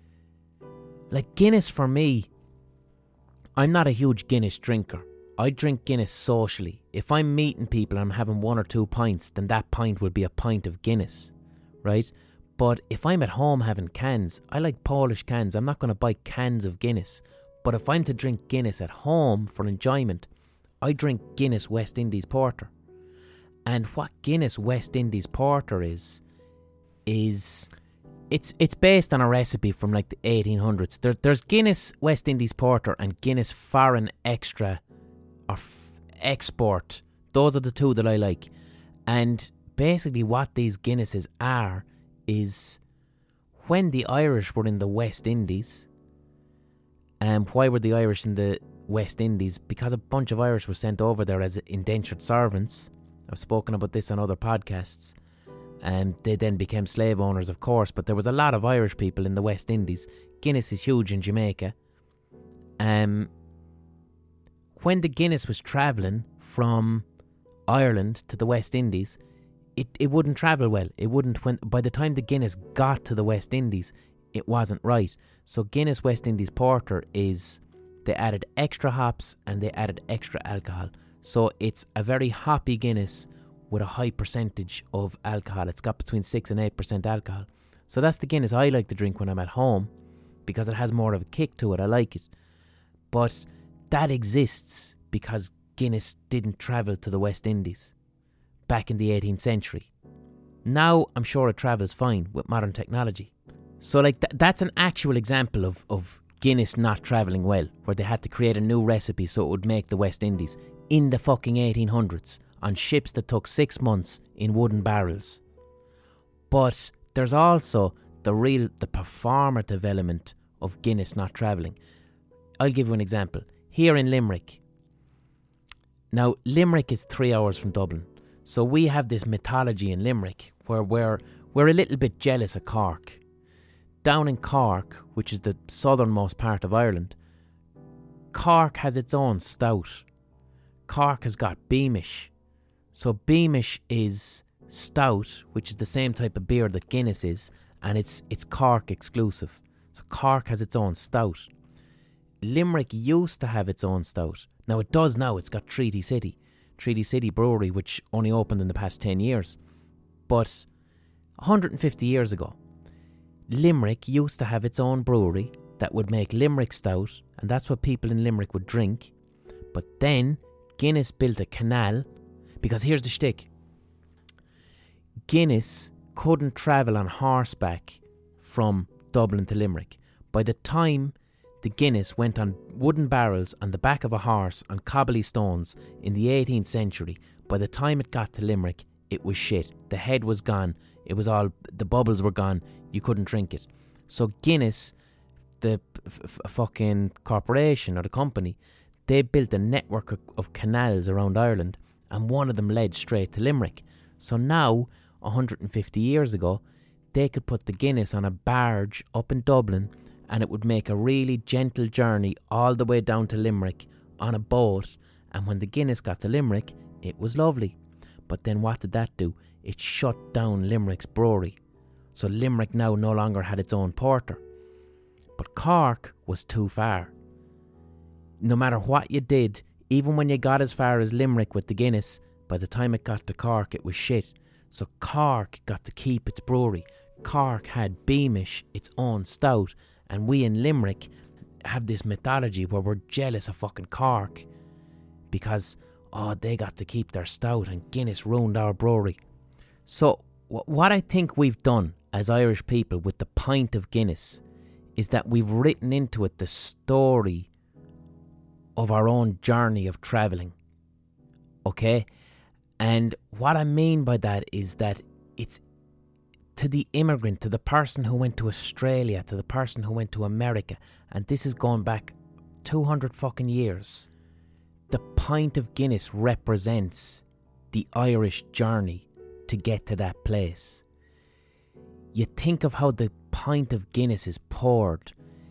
Like Guinness for me, I'm not a huge Guinness drinker. I drink Guinness socially. If I'm meeting people and I'm having 1 or 2 pints, then that pint will be a pint of Guinness, right? But if I'm at home having cans, I like Polish cans. I'm not going to buy cans of Guinness. But if I'm to drink Guinness at home for enjoyment, I drink Guinness West Indies Porter. And what Guinness West Indies Porter is it's based on a recipe from like the 1800s. There's Guinness West Indies Porter and Guinness Foreign Extra or Export. Those are the two that I like. And basically what these Guinnesses are is when the Irish were in the West Indies. Why were the Irish in the West Indies? Because a bunch of Irish were sent over there as indentured servants. I've spoken about this on other podcasts. and they then became slave owners, of course, but there was a lot of Irish people in the West Indies. Guinness is huge in Jamaica. When the Guinness was travelling from Ireland to the West Indies, it wouldn't travel well. It wouldn't. By the time the Guinness got to the West Indies, it wasn't right. So Guinness West Indies Porter they added extra hops and they added extra alcohol. So it's a very hoppy Guinness with a high percentage of alcohol. It's got between 6 and 8% alcohol. So that's the Guinness I like to drink when I'm at home, because it has more of a kick to it. I like it. But that exists because Guinness didn't travel to the West Indies back in the 18th century. Now I'm sure it travels fine with modern technology. So like that's an actual example of Guinness not travelling well, where they had to create a new recipe so it would make the West Indies in the fucking 1800s on ships that took 6 months in wooden barrels. But there's also the performative element of Guinness not travelling. I'll give you an example. Here in Limerick. Now, Limerick is 3 hours from Dublin. So we have this mythology in Limerick where we're a little bit jealous of Cork. Down in Cork, which is the southernmost part of Ireland, Cork has its own stout. Cork has got Beamish. So Beamish is stout, which is the same type of beer that Guinness is, and it's Cork exclusive. So Cork has its own stout. Limerick used to have its own stout. Now it does now. It's got Treaty City Brewery, which only opened in the past 10 years. But 150 years ago, Limerick used to have its own brewery that would make Limerick stout, and that's what people in Limerick would drink. But then Guinness built a canal, because here's the shtick. Guinness couldn't travel on horseback from Dublin to Limerick. By the time the Guinness went on wooden barrels on the back of a horse on cobbly stones in the 18th century, by the time it got to Limerick, it was shit. The head was gone. It was all, the bubbles were gone. You couldn't drink it. So Guinness, the fucking corporation or the company, they built a network of canals around Ireland, and one of them led straight to Limerick. So now, 150 years ago, they could put the Guinness on a barge up in Dublin, and it would make a really gentle journey all the way down to Limerick on a boat. And when the Guinness got to Limerick, it was lovely. But then what did that do? It shut down Limerick's brewery. So Limerick now no longer had its own porter. But Cork was too far. No matter what you did, even when you got as far as Limerick with the Guinness, by the time it got to Cork, it was shit. So Cork got to keep its brewery. Cork had Beamish, its own stout, and we in Limerick have this mythology where we're jealous of fucking Cork because, they got to keep their stout and Guinness ruined our brewery. So what I think we've done as Irish people with the pint of Guinness is that we've written into it the story of our own journey of travelling. Okay? And what I mean by that is that it's to the immigrant, to the person who went to Australia, to the person who went to America, and this is going back 200 fucking years. The pint of Guinness represents the Irish journey to get to that place. You think of how the pint of Guinness is poured.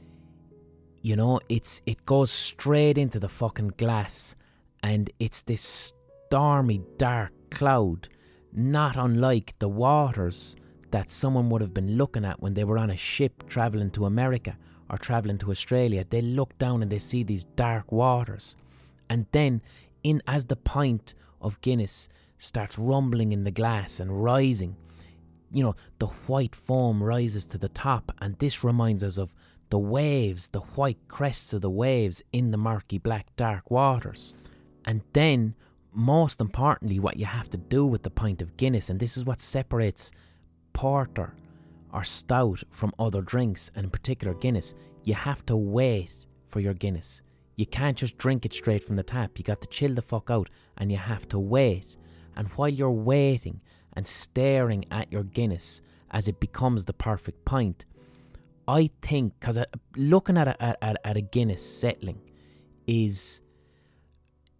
You know, it goes straight into the fucking glass, and it's this stormy, dark cloud, not unlike the waters that someone would have been looking at when they were on a ship travelling to America or travelling to Australia. They look down and they see these dark waters. And then, as the pint of Guinness starts rumbling in the glass and rising, the white foam rises to the top, and this reminds us of the waves, the white crests of the waves in the murky, black, dark waters. And then, most importantly, what you have to do with the pint of Guinness, and this is what separates porter or stout from other drinks, and in particular Guinness, you have to wait for your Guinness. You can't just drink it straight from the tap. You got to chill the fuck out, and you have to wait. And while you're waiting and staring at your Guinness as it becomes the perfect pint, I think, because looking at a Guinness settling it's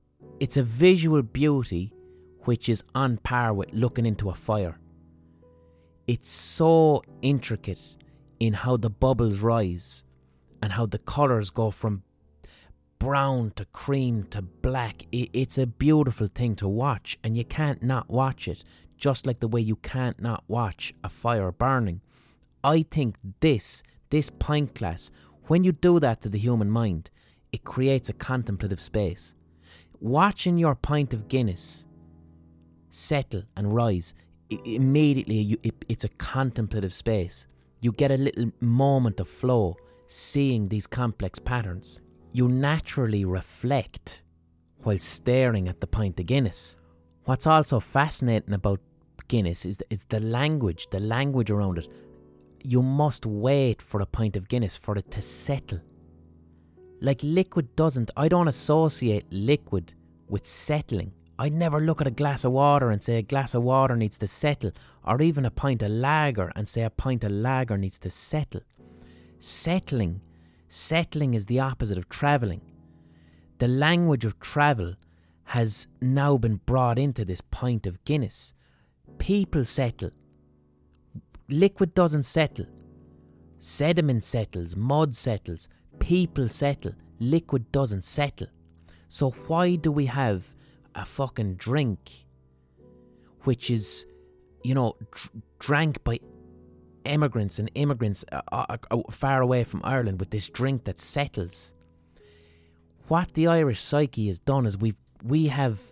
a visual beauty which is on par with looking into a fire. It's so intricate in how the bubbles rise and how the colours go from brown to cream to black. It's a beautiful thing to watch, and you can't not watch it, just like the way you can't not watch a fire burning. I think this pint glass, when you do that to the human mind, it creates a contemplative space. Watching your pint of Guinness settle and rise, immediately it's a contemplative space. You get a little moment of flow, seeing these complex patterns. You naturally reflect while staring at the pint of Guinness. What's also fascinating about Guinness is the language around it. You must wait for a pint of Guinness for it to settle. Like liquid doesn't. I don't associate liquid with settling. I never look at a glass of water and say a glass of water needs to settle, or even a pint of lager and say a pint of lager needs to settle. Settling is the opposite of travelling. The language of travel has now been brought into this pint of Guinness. People settle. Liquid doesn't settle. Sediment settles, mud settles, people settle. Liquid doesn't settle. So why do we have a fucking drink which is, drank by immigrants far away from Ireland, with this drink that settles? What the Irish psyche has done is we've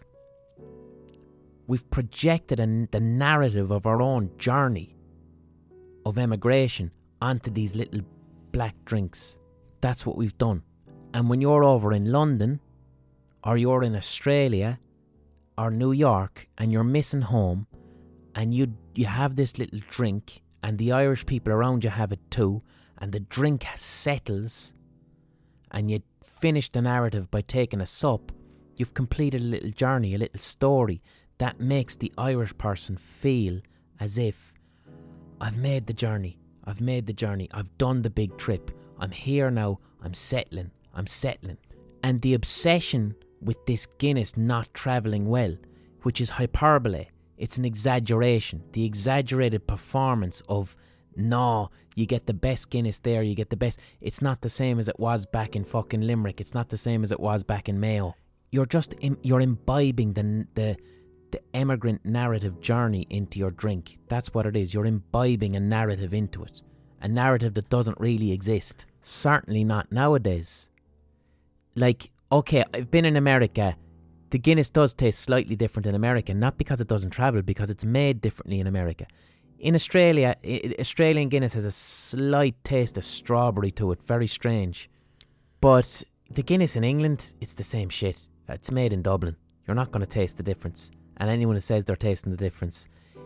projected the narrative of our own journey of emigration onto these little black drinks. That's what we've done. And when you're over in London, or you're in Australia or New York, and you're missing home, and you have this little drink, and the Irish people around you have it too, and the drink settles, and you finish the narrative by taking a sup, you've completed a little journey, a little story that makes the Irish person feel as if I've made the journey, I've done the big trip, I'm here now, I'm settling. And the obsession with this Guinness not travelling well, which is hyperbole, it's an exaggeration, the exaggerated performance of, no, you get the best Guinness there, you get the best. It's not the same as it was back in fucking Limerick, it's not the same as it was back in Mayo. You're imbibing the emigrant narrative journey into your drink. That's what it is. You're imbibing a narrative into it. A narrative that doesn't really exist. Certainly not nowadays. Like, okay, I've been in America. The Guinness does taste slightly different in America, not because it doesn't travel, because it's made differently in America. In Australia, Australian Guinness has a slight taste of strawberry to it, very strange. But the Guinness in England, it's the same shit. It's made in Dublin. You're not going to taste the difference. And anyone who says they're tasting the difference,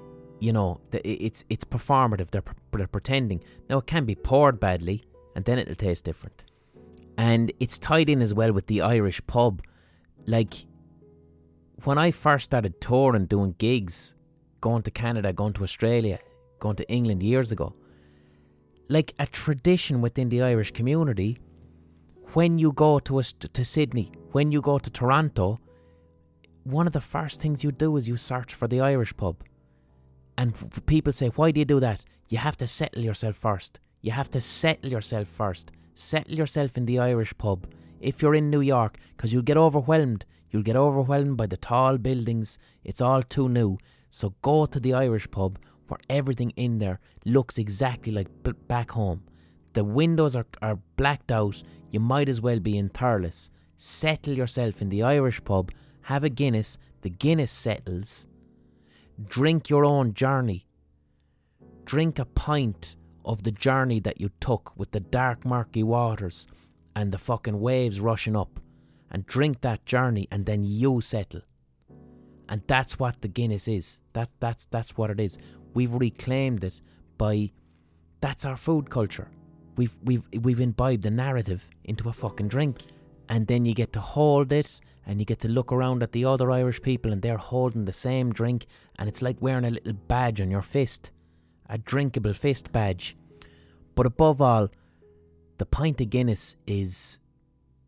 it's performative. They're pretending. Now, it can be poured badly, and then it'll taste different. And it's tied in as well with the Irish pub. Like, when I first started touring, doing gigs, going to Canada, going to Australia, going to England years ago, like a tradition within the Irish community, when you go to Sydney, when you go to Toronto, one of the first things you do is you search for the Irish pub. And people say, why do you do that? You have to settle yourself first. Settle yourself in the Irish pub. If you're in New York, because you'll get overwhelmed. You'll get overwhelmed by the tall buildings. It's all too new. So go to the Irish pub where everything in there looks exactly like back home. The windows are blacked out. You might as well be in Thurles. Settle yourself in the Irish pub. Have a Guinness. The Guinness settles. Drink your own journey. Drink a pint of the journey that you took with the dark, murky waters and the fucking waves rushing up. And drink that journey, and then you settle. And that's what the Guinness is. That's what it is. We've reclaimed it by... That's our food culture. We've imbibed the narrative into a fucking drink. And then you get to hold it, and you get to look around at the other Irish people, and they're holding the same drink, and it's like wearing a little badge on your fist. A drinkable fist badge. But above all, the pint of Guinness is...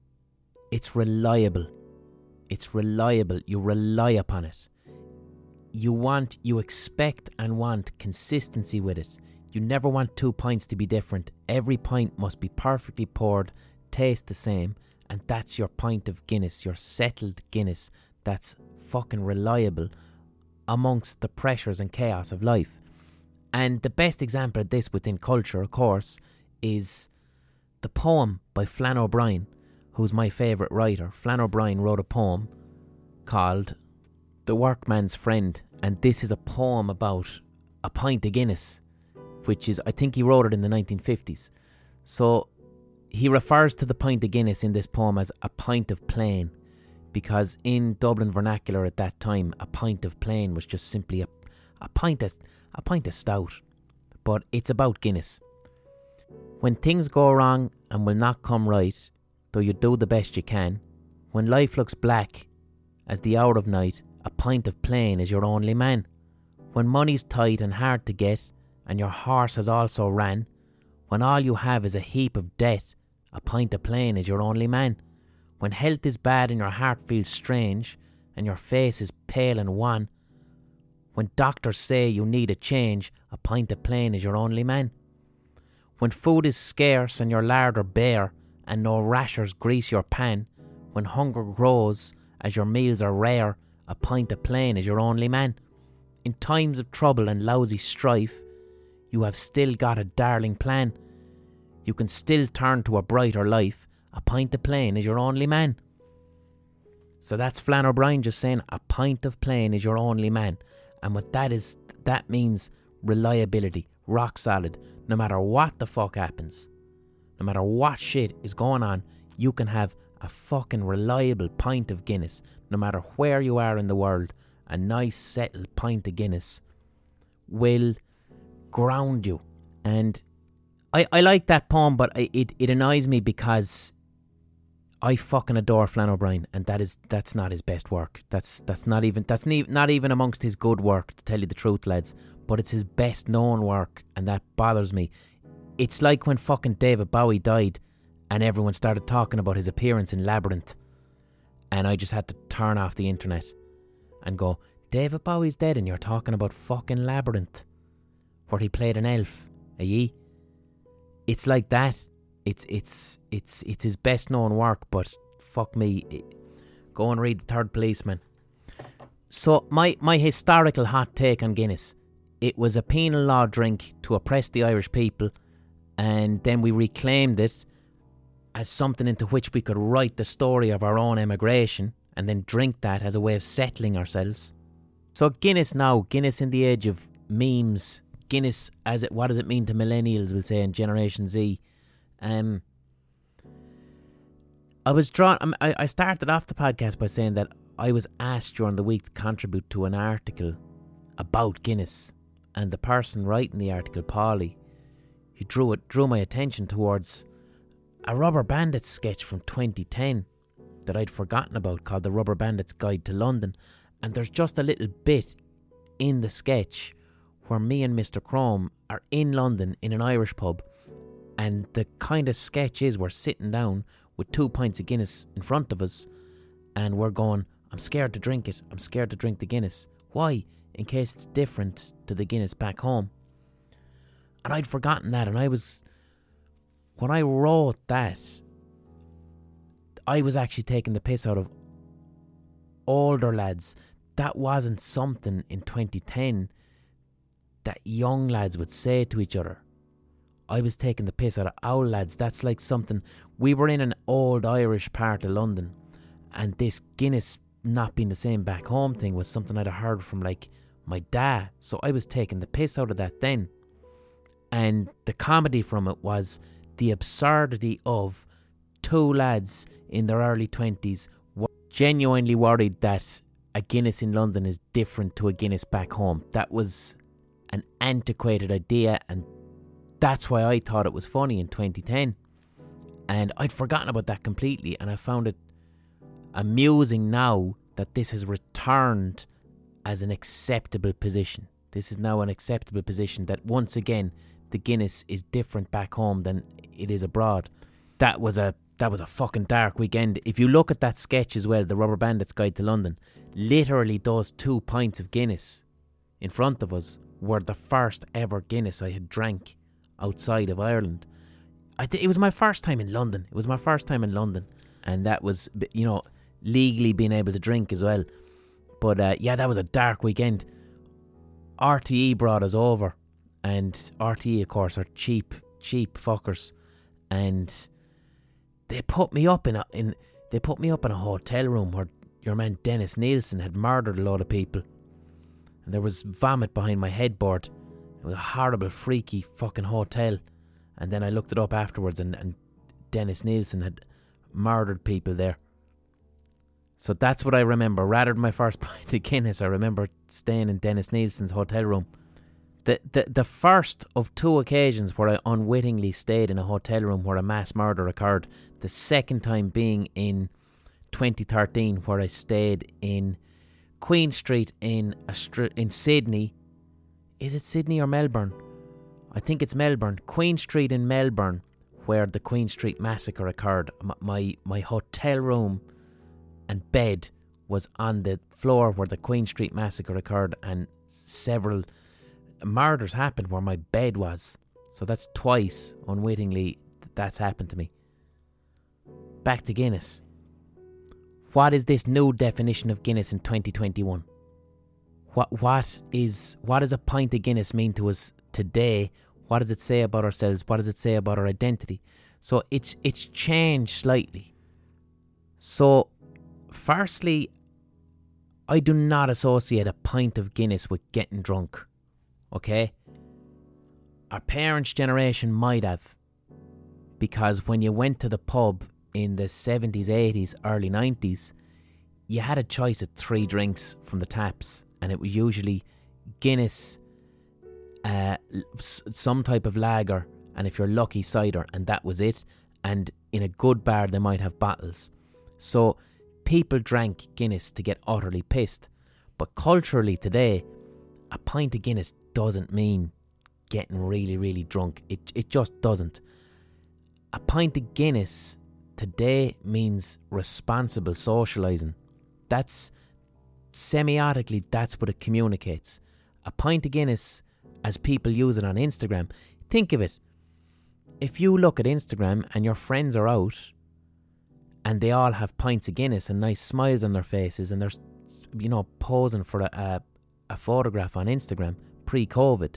It's reliable. You rely upon it. you expect and want consistency with it. You never want 2 pints to be different. Every pint must be perfectly poured, taste the same, and that's your pint of Guinness, your settled Guinness that's fucking reliable amongst the pressures and chaos of life. And the best example of this within culture, of course, is the poem by Flann O'Brien, who's my favourite writer. Flann O'Brien wrote a poem called The Workman's Friend, and this is a poem about a pint of Guinness, which is, I think he wrote it in the 1950s. So he refers to the pint of Guinness in this poem as a pint of plain, because in Dublin vernacular at that time, a pint of plain was just simply a pint of stout. But it's about Guinness. When things go wrong and will not come right, though you do the best you can, when life looks black as the hour of night, a pint of plain is your only man. When money's tight and hard to get, and your horse has also ran, when all you have is a heap of debt, a pint of plain is your only man. When health is bad and your heart feels strange, and your face is pale and wan, when doctors say you need a change, a pint of plain is your only man. When food is scarce and your larder bare, and no rashers grease your pan, when hunger grows as your meals are rare, a pint of plain is your only man. In times of trouble and lousy strife, you have still got a darling plan. You can still turn to a brighter life, a pint of plain is your only man. So that's Flann O'Brien just saying a pint of plain is your only man. And what that means reliability, rock solid. No matter what the fuck happens, no matter what shit is going on, you can have a fucking reliable pint of Guinness. No matter where you are in the world, a nice settled pint of Guinness will ground you. And I like that poem, but it annoys me because I fucking adore Flann O'Brien, and that's not his best work. That's not even amongst his good work, to tell you the truth, lads. But it's his best known work, and that bothers me. It's like when fucking David Bowie died and everyone started talking about his appearance in Labyrinth, and I just had to turn off the internet and go, David Bowie's dead and you're talking about fucking Labyrinth, where he played an elf, ye? It's like that. It's his best known work, but fuck me, go and read The Third Policeman. So my historical hot take on Guinness: it was a penal law drink to oppress the Irish people, and then we reclaimed it as something into which we could write the story of our own emigration, and then drink that as a way of settling ourselves. So Guinness now, Guinness in the age of memes, Guinness what does it mean to millennials, we'll say, and Generation Z. I started off the podcast by saying that I was asked during the week to contribute to an article about Guinness, and the person writing the article, Paulie, he drew my attention towards a Rubber Bandits sketch from 2010 that I'd forgotten about, called The Rubber Bandits Guide to London. And there's just a little bit in the sketch where me and Mr. Chrome are in London in an Irish pub, and the kind of sketch is we're sitting down with 2 pints of Guinness in front of us, and we're going, I'm scared to drink it, I'm scared to drink the Guinness. Why? In case it's different to the Guinness back home. And I'd forgotten that, and when I wrote that, I was actually taking the piss out of older lads. That wasn't something in 2010 that young lads would say to each other. I was taking the piss out of our lads. That's like something, we were in an old Irish part of London, and this Guinness not being the same back home thing was something I'd heard from like my dad. So I was taking the piss out of that then. And the comedy from it was the absurdity of 2 lads in their early 20s genuinely worried that a Guinness in London is different to a Guinness back home. That was an antiquated idea, and that's why I thought it was funny in 2010. And I'd forgotten about that completely, and I found it amusing now that this has returned as an acceptable position. This is now an acceptable position, that once again the Guinness is different back home than it is abroad. That was a fucking dark weekend. If you look at that sketch as well, The Rubber Bandits Guide to London, literally those 2 pints of Guinness in front of us were the first ever Guinness I had drank outside of Ireland. It was my first time in London. And that was, legally being able to drink as well. But that was a dark weekend. RTE brought us over, and RTE, of course, are cheap fuckers, and they put me up in a hotel room where your man Dennis Nielsen had murdered a lot of people, and there was vomit behind my headboard. It was a horrible, freaky fucking hotel. And then I looked it up afterwards, and Dennis Nielsen had murdered people there. So that's what I remember. Rather than my first pint of Guinness, I remember staying in Dennis Nielsen's hotel room. The first of two occasions where I unwittingly stayed in a hotel room where a mass murder occurred. The second time being in 2013, where I stayed in Queen Street in Sydney. Is it Sydney or Melbourne? I think it's Melbourne. Queen Street in Melbourne, where the Queen Street massacre occurred. My hotel room and bed was on the floor where the Queen Street massacre occurred, and several murders happened where my bed was. So that's twice, unwittingly, that's happened to me. Back to Guinness. What is this new definition of Guinness in 2021? What is a pint of Guinness mean to us today? What does it say about ourselves? What does it say about our identity? So it's changed slightly. So firstly, I do not associate a pint of Guinness with getting drunk. Okay? Our parents' generation might have. Because when you went to the pub in the 70s, 80s, early 90s, you had a choice of 3 drinks from the taps. And it was usually Guinness, some type of lager, and if you're lucky, cider, and that was it. And in a good bar, they might have bottles. So people drank Guinness to get utterly pissed. But culturally today, a pint of Guinness doesn't mean getting really, really drunk. It just doesn't. A pint of Guinness today means responsible socialising. That's semiotically, that's what it communicates. A pint of Guinness, as people use it on Instagram, think of it. If you look at Instagram and your friends are out and they all have pints of Guinness and nice smiles on their faces, and they're, posing for a photograph on Instagram pre-COVID,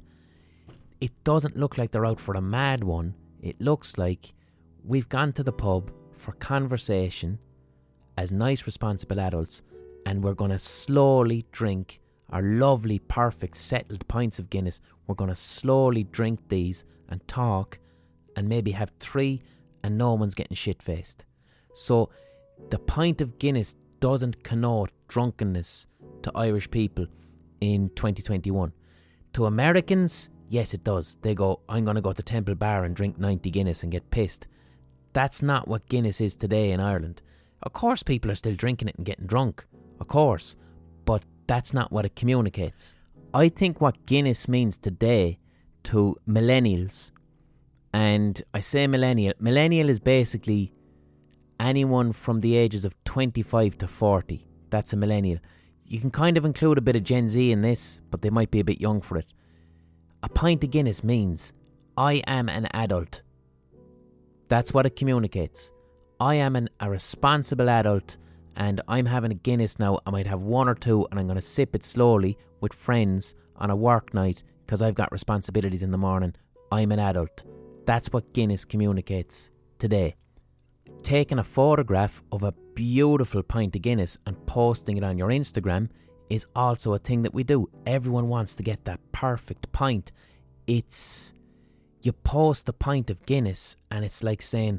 it doesn't look like they're out for a mad one. It looks like we've gone to the pub for conversation as nice, responsible adults, and we're going to slowly drink our lovely, perfect, settled pints of Guinness. We're going to slowly drink these and talk and maybe have 3 and no one's getting shit-faced. So the pint of Guinness doesn't connote drunkenness to Irish people in 2021. To Americans, yes it does. They go, I'm going to go to Temple Bar and drink 90 Guinness and get pissed. That's not what Guinness is today in Ireland. Of course people are still drinking it and getting drunk. Of course. But that's not what it communicates. I think what Guinness means today to millennials, and I say millennial is basically anyone from the ages of 25 to 40. That's a millennial. You can kind of include a bit of Gen Z in this, but they might be a bit young for it. A pint of Guinness means I am an adult. That's what it communicates. I am a responsible adult, and I'm having a Guinness now. I might have 1 or 2, and I'm going to sip it slowly with friends on a work night because I've got responsibilities in the morning. I'm an adult. That's what Guinness communicates today. Taking a photograph of a beautiful pint of Guinness and posting it on your Instagram is also a thing that we do. Everyone wants to get that perfect pint. You post the pint of Guinness and it's like saying,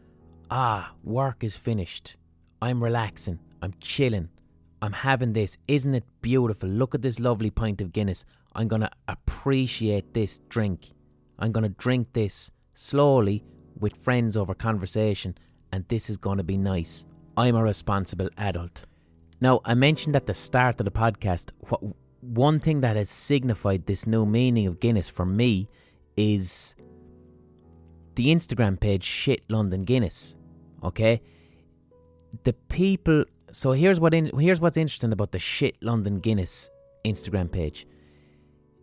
work is finished. I'm relaxing. I'm chilling. I'm having this. Isn't it beautiful? Look at this lovely pint of Guinness. I'm going to appreciate this drink. I'm going to drink this slowly with friends over conversation, and this is going to be nice. I'm a responsible adult. Now, I mentioned at the start of the podcast, one thing that has signified this new meaning of Guinness for me is the Instagram page Shit London Guinness. Okay? The people... So here's what's interesting about the Shit London Guinness Instagram page.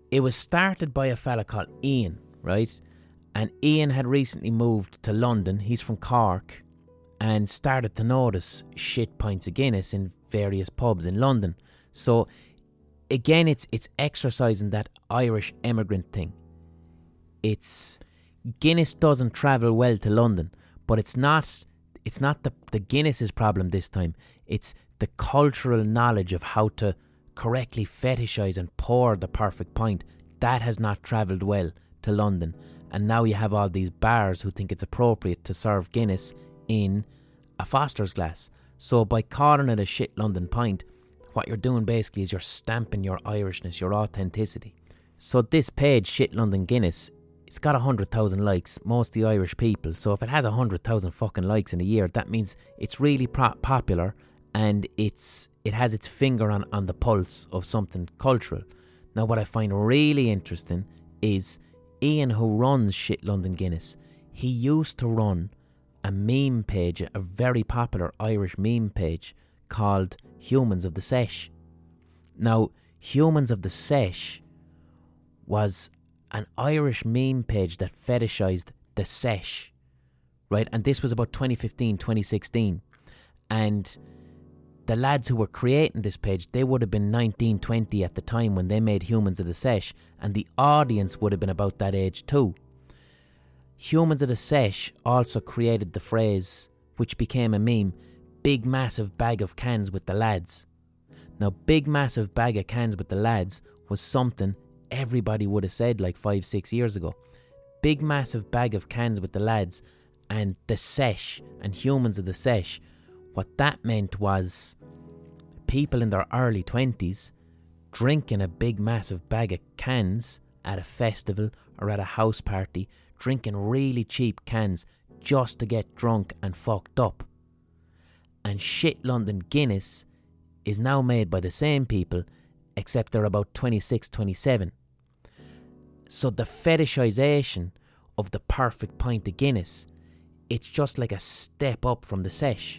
It was started by a fella called Ian, right? And Ian had recently moved to London. He's from Cork, and started to notice shit pints of Guinness in various pubs in London. So again, it's exercising that Irish emigrant thing. Guinness doesn't travel well to London, but it's not the Guinness's problem this time. It's the cultural knowledge of how to correctly fetishize and pour the perfect pint. That has not travelled well to London. And now you have all these bars who think it's appropriate to serve Guinness in a Foster's glass. So by calling it a shit London pint, what you're doing basically is you're stamping your Irishness, your authenticity. So this page, Shit London Guinness, it's got 100,000 likes, mostly Irish people. So if it has 100,000 fucking likes in a year, that means it's really popular, and it has its finger on the pulse of something cultural. Now what I find really interesting is Ian, who runs Shit London Guinness, he used to run a meme page, a very popular Irish meme page called Humans of the Sesh. Now, Humans of the Sesh was an Irish meme page that fetishized the sesh, right? And this was about 2015, 2016. And the lads who were creating this page, they would have been 19, 20 at the time when they made Humans of the Sesh, and the audience would have been about that age too. Humans of the Sesh also created the phrase, which became a meme, big massive bag of cans with the lads. Now, big massive bag of cans with the lads was something everybody would have said like 5-6 years ago. Big massive bag of cans with the lads, and the sesh and Humans of the Sesh. What that meant was people in their early 20s drinking a big massive bag of cans at a festival or at a house party, drinking really cheap cans just to get drunk and fucked up. And Shit London Guinness is now made by the same people, except they're about 26, 27. So the fetishization of the perfect pint of Guinness, it's just like a step up from the sesh.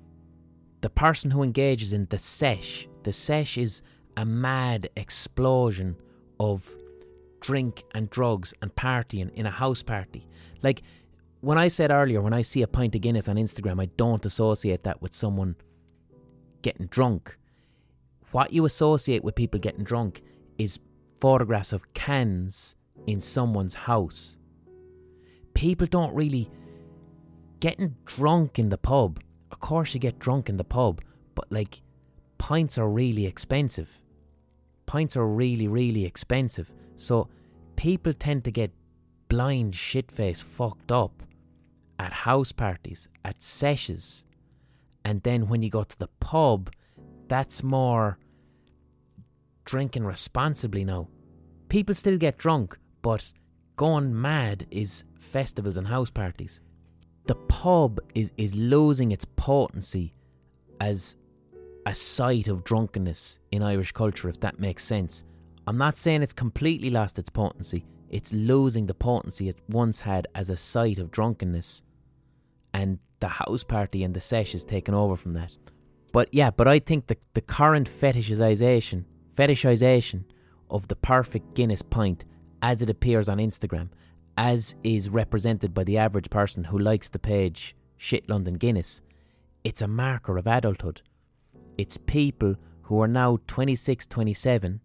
The person who engages in the sesh is a mad explosion of drink and drugs and partying in a house party. Like, when I said earlier, when I see a pint of Guinness on Instagram, I don't associate that with someone getting drunk. What you associate with people getting drunk is photographs of cans in someone's house. People don't really... Getting drunk in the pub, of course you get drunk in the pub, but like, pints are really expensive. Pints are really, really expensive. So people tend to get blind shit-faced fucked up at house parties, at sessions. And then when you go to the pub, that's more drinking responsibly now. People still get drunk, but going mad is festivals and house parties. The pub is losing its potency as a site of drunkenness in Irish culture, if that makes sense. I'm not saying it's completely lost its potency. It's losing the potency it once had as a site of drunkenness. And the house party and the sesh is taken over from that. But I think the current fetishization of the perfect Guinness pint as it appears on Instagram, as is represented by the average person who likes the page Shit London Guinness, it's a marker of adulthood. It's people who are now 26, 27,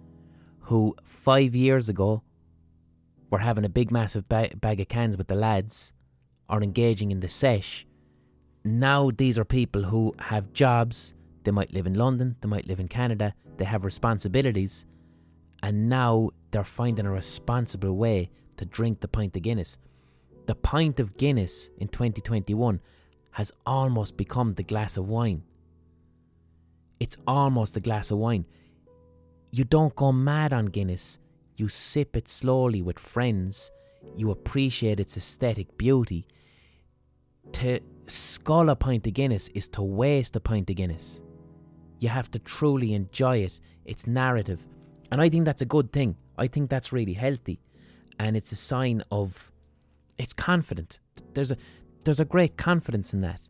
who 5 years ago were having a big massive bag of cans with the lads, or engaging in the sesh. Now these are people who have jobs. They might live in London, they might live in Canada, they have responsibilities, and now they're finding a responsible way to drink the pint of Guinness. The pint of Guinness in 2021 has almost become the glass of wine. It's almost a glass of wine. You don't go mad on Guinness. You sip it slowly with friends. You appreciate its aesthetic beauty. To scull a pint of Guinness is to waste a pint of Guinness. You have to truly enjoy it, its narrative. And I think that's a good thing. I think that's really healthy. And it's a sign of... It's confident. There's a great confidence in that.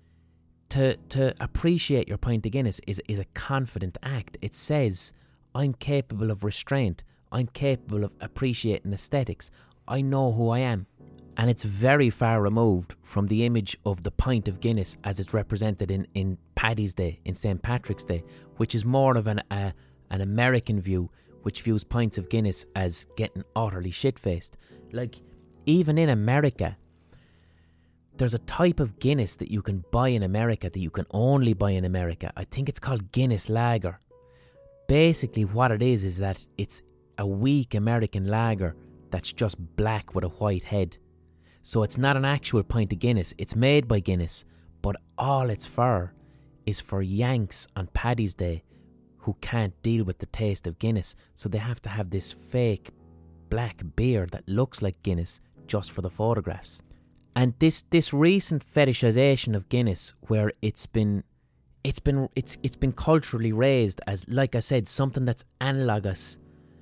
To appreciate your pint of Guinness is a confident act. It says, I'm capable of restraint. I'm capable of appreciating aesthetics. I know who I am. And it's very far removed from the image of the pint of Guinness as it's represented in Paddy's Day, in St. Patrick's Day, which is more of an American view, which views pints of Guinness as getting utterly shit-faced. Like, even in America, there's a type of Guinness that you can buy in America that you can only buy in America. I think it's called Guinness Lager. Basically, what it is that it's a weak American lager that's just black with a white head. So it's not an actual pint of Guinness. It's made by Guinness, but all it's for is for Yanks on Paddy's Day who can't deal with the taste of Guinness. So they have to have this fake black beer that looks like Guinness just for the photographs. And this recent fetishization of Guinness, where it's been culturally raised as, like I said, something that's analogous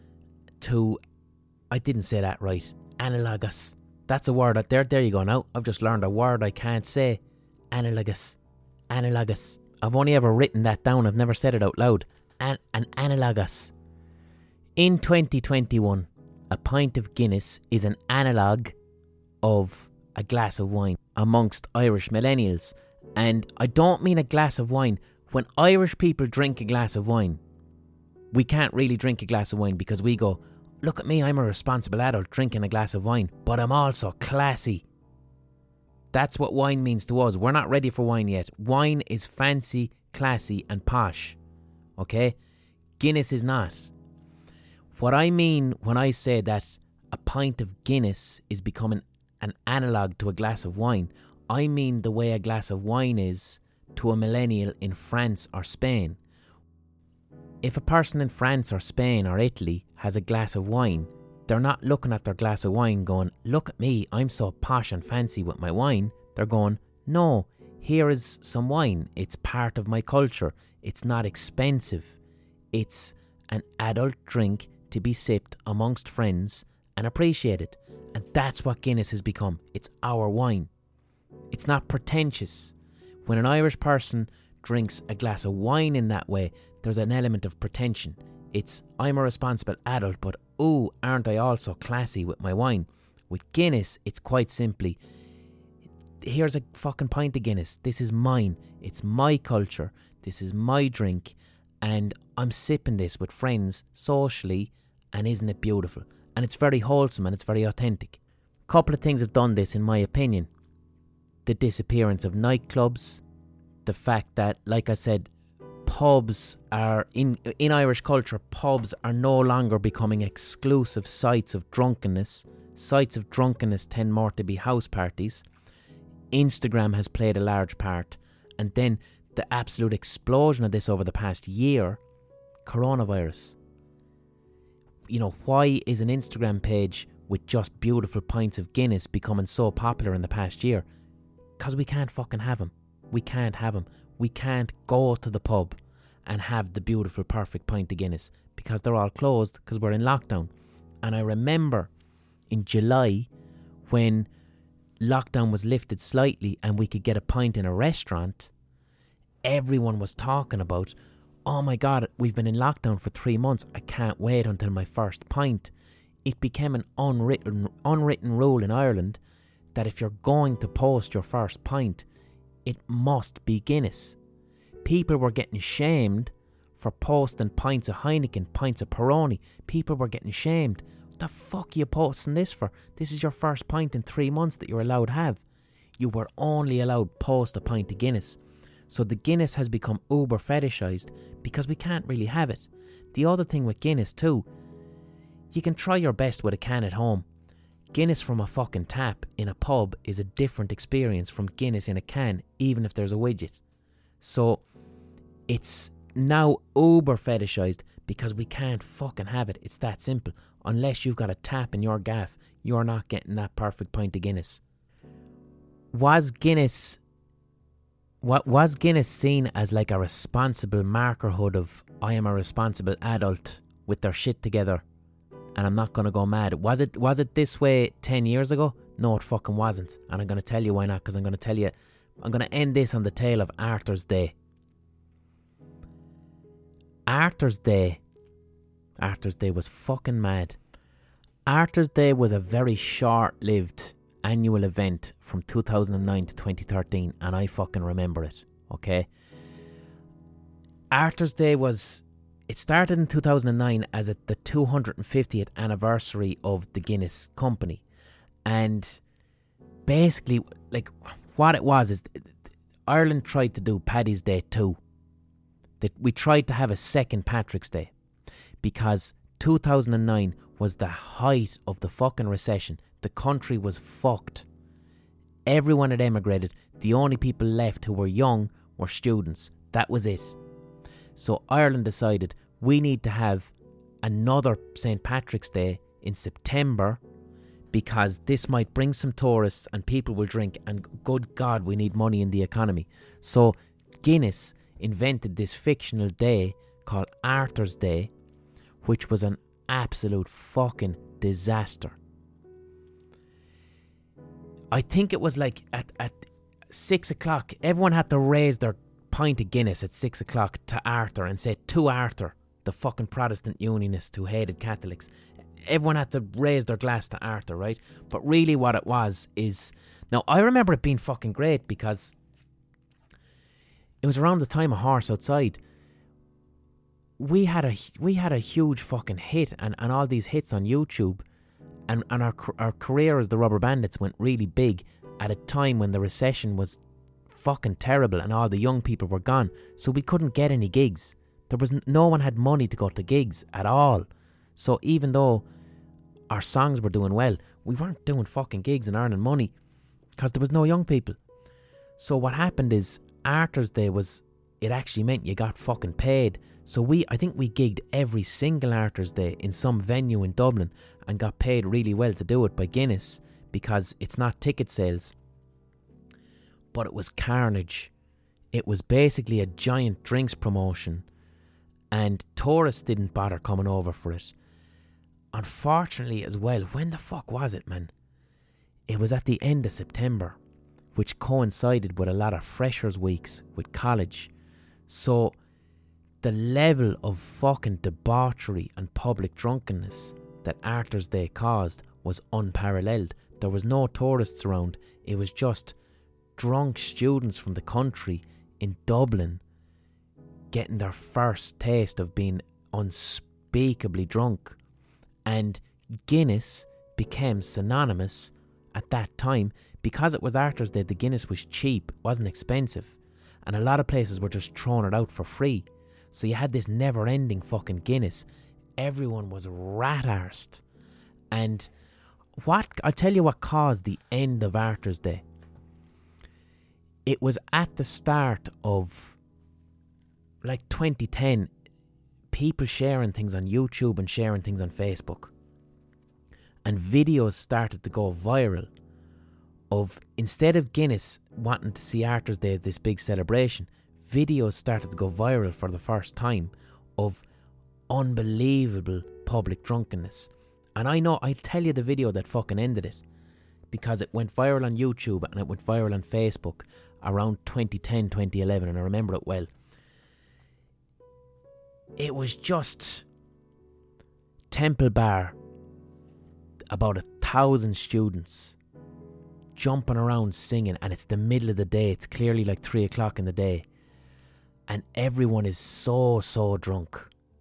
to, I didn't say that right, analogous. That's a word. There you go now. I've just learned a word I can't say. Analogous. Analogous. I've only ever written that down. I've never said it out loud. An analogous. In 2021, a pint of Guinness is an analogue of a glass of wine amongst Irish millennials. And I don't mean a glass of wine. When Irish people drink a glass of wine, we can't really drink a glass of wine because we go, look at me, I'm a responsible adult drinking a glass of wine, but I'm also classy. That's what wine means to us. We're not ready for wine yet. Wine is fancy, classy and posh. Okay? Guinness is not. What I mean when I say that a pint of Guinness is becoming an analogue to a glass of wine, I mean the way a glass of wine is to a millennial in France or Spain. If a person in France or Spain or Italy has a glass of wine, they're not looking at their glass of wine going, look at me, I'm so posh and fancy with my wine. They're going, no, here is some wine. It's part of my culture. It's not expensive. It's an adult drink to be sipped amongst friends and appreciated. And that's what Guinness has become. It's our wine. It's not pretentious. When an Irish person drinks a glass of wine in that way, there's an element of pretension. It's, I'm a responsible adult, but ooh, aren't I also classy with my wine? With Guinness, it's quite simply, here's a fucking pint of Guinness. This is mine. It's my culture. This is my drink. And I'm sipping this with friends socially, and isn't it beautiful? And it's very wholesome and it's very authentic. A couple of things have done this, in my opinion. The disappearance of nightclubs. The fact that, like I said, pubs are, in Irish culture, pubs are no longer becoming exclusive sites of drunkenness. Sites of drunkenness tend more to be house parties. Instagram has played a large part. And then the absolute explosion of this over the past year, coronavirus. You know, why is an Instagram page with just beautiful pints of Guinness becoming so popular in the past year? Because we can't fucking have them. We can't have them. We can't go to the pub and have the beautiful, perfect pint of Guinness because they're all closed because we're in lockdown. And I remember in July when lockdown was lifted slightly and we could get a pint in a restaurant, everyone was talking about, oh my God, we've been in lockdown for 3 months. I can't wait until my first pint. It became an unwritten rule in Ireland that if you're going to post your first pint, it must be Guinness. People were getting shamed for posting pints of Heineken, pints of Peroni. People were getting shamed. What the fuck are you posting this for? This is your first pint in 3 months that you're allowed to have. You were only allowed to post a pint of Guinness. So the Guinness has become uber fetishized because we can't really have it. The other thing with Guinness too, you can try your best with a can at home. Guinness from a fucking tap in a pub is a different experience from Guinness in a can, even if there's a widget. So it's now uber fetishized because we can't fucking have it. It's that simple. Unless you've got a tap in your gaff, you're not getting that perfect pint of Guinness. Was Guinness seen as like a responsible markerhood of, I am a responsible adult with their shit together and I'm not going to go mad? Was it this way 10 years ago? No, it fucking wasn't. And I'm going to tell you why not, because I'm going to end this on the tale of Arthur's Day. Arthur's Day Arthur's Day was fucking mad. Arthur's Day was a very short-lived annual event from 2009 to 2013, and I fucking remember it, okay? Arthur's Day it started in 2009 as the 250th anniversary of the Guinness company. And basically, like, what it was is Ireland tried to do Paddy's Day too. We tried to have a second Patrick's Day because 2009 was the height of the fucking recession. The country was fucked. Everyone had emigrated. The only people left who were young were students. That was it. So Ireland decided we need to have another St. Patrick's Day in September because this might bring some tourists and people will drink, and good God, we need money in the economy. So Guinness invented this fictional day called Arthur's Day, which was an absolute fucking disaster. I think it was like at 6 o'clock, everyone had to raise their pint of Guinness at 6 o'clock to Arthur and say, to Arthur, the fucking Protestant Unionist who hated Catholics. Everyone had to raise their glass to Arthur, right? But really what it was is... Now, I remember it being fucking great because it was around the time of Horse Outside. We had a huge fucking hit and all these hits on YouTube, and our career as the Rubber Bandits went really big at a time when the recession was fucking terrible and all the young people were gone, so we couldn't get any gigs. There was no one had money to go to gigs at all. So even though our songs were doing well, we weren't doing fucking gigs and earning money because there was no young people. So what happened is Arthur's Day it actually meant you got fucking paid. So I think we gigged every single Arthur's Day in some venue in Dublin and got paid really well to do it by Guinness because it's not ticket sales. But it was carnage. It was basically a giant drinks promotion, and tourists didn't bother coming over for it. Unfortunately as well, when the fuck was it, man? It was at the end of September, which coincided with a lot of freshers' weeks with college. So the level of fucking debauchery and public drunkenness that Arthur's Day caused was unparalleled. There was no tourists around. It was just drunk students from the country in Dublin getting their first taste of being unspeakably drunk. And Guinness became synonymous at that time because it was Arthur's Day. The Guinness was cheap, wasn't expensive, and a lot of places were just throwing it out for free. So you had this never-ending fucking Guinness. Everyone was rat-arsed. And I'll tell you what caused the end of Arthur's Day. It was at the start of, like, 2010, people sharing things on YouTube and sharing things on Facebook. And videos started to go viral of, instead of Guinness wanting to see Arthur's Day as this big celebration, videos started to go viral for the first time of unbelievable public drunkenness. And I'll tell you the video that fucking ended it, because it went viral on YouTube and it went viral on Facebook around 2010, 2011, and I remember it well. It was just Temple Bar, about 1,000 students jumping around singing, and it's the middle of the day. It's clearly like 3 o'clock in the day, and everyone is so drunk,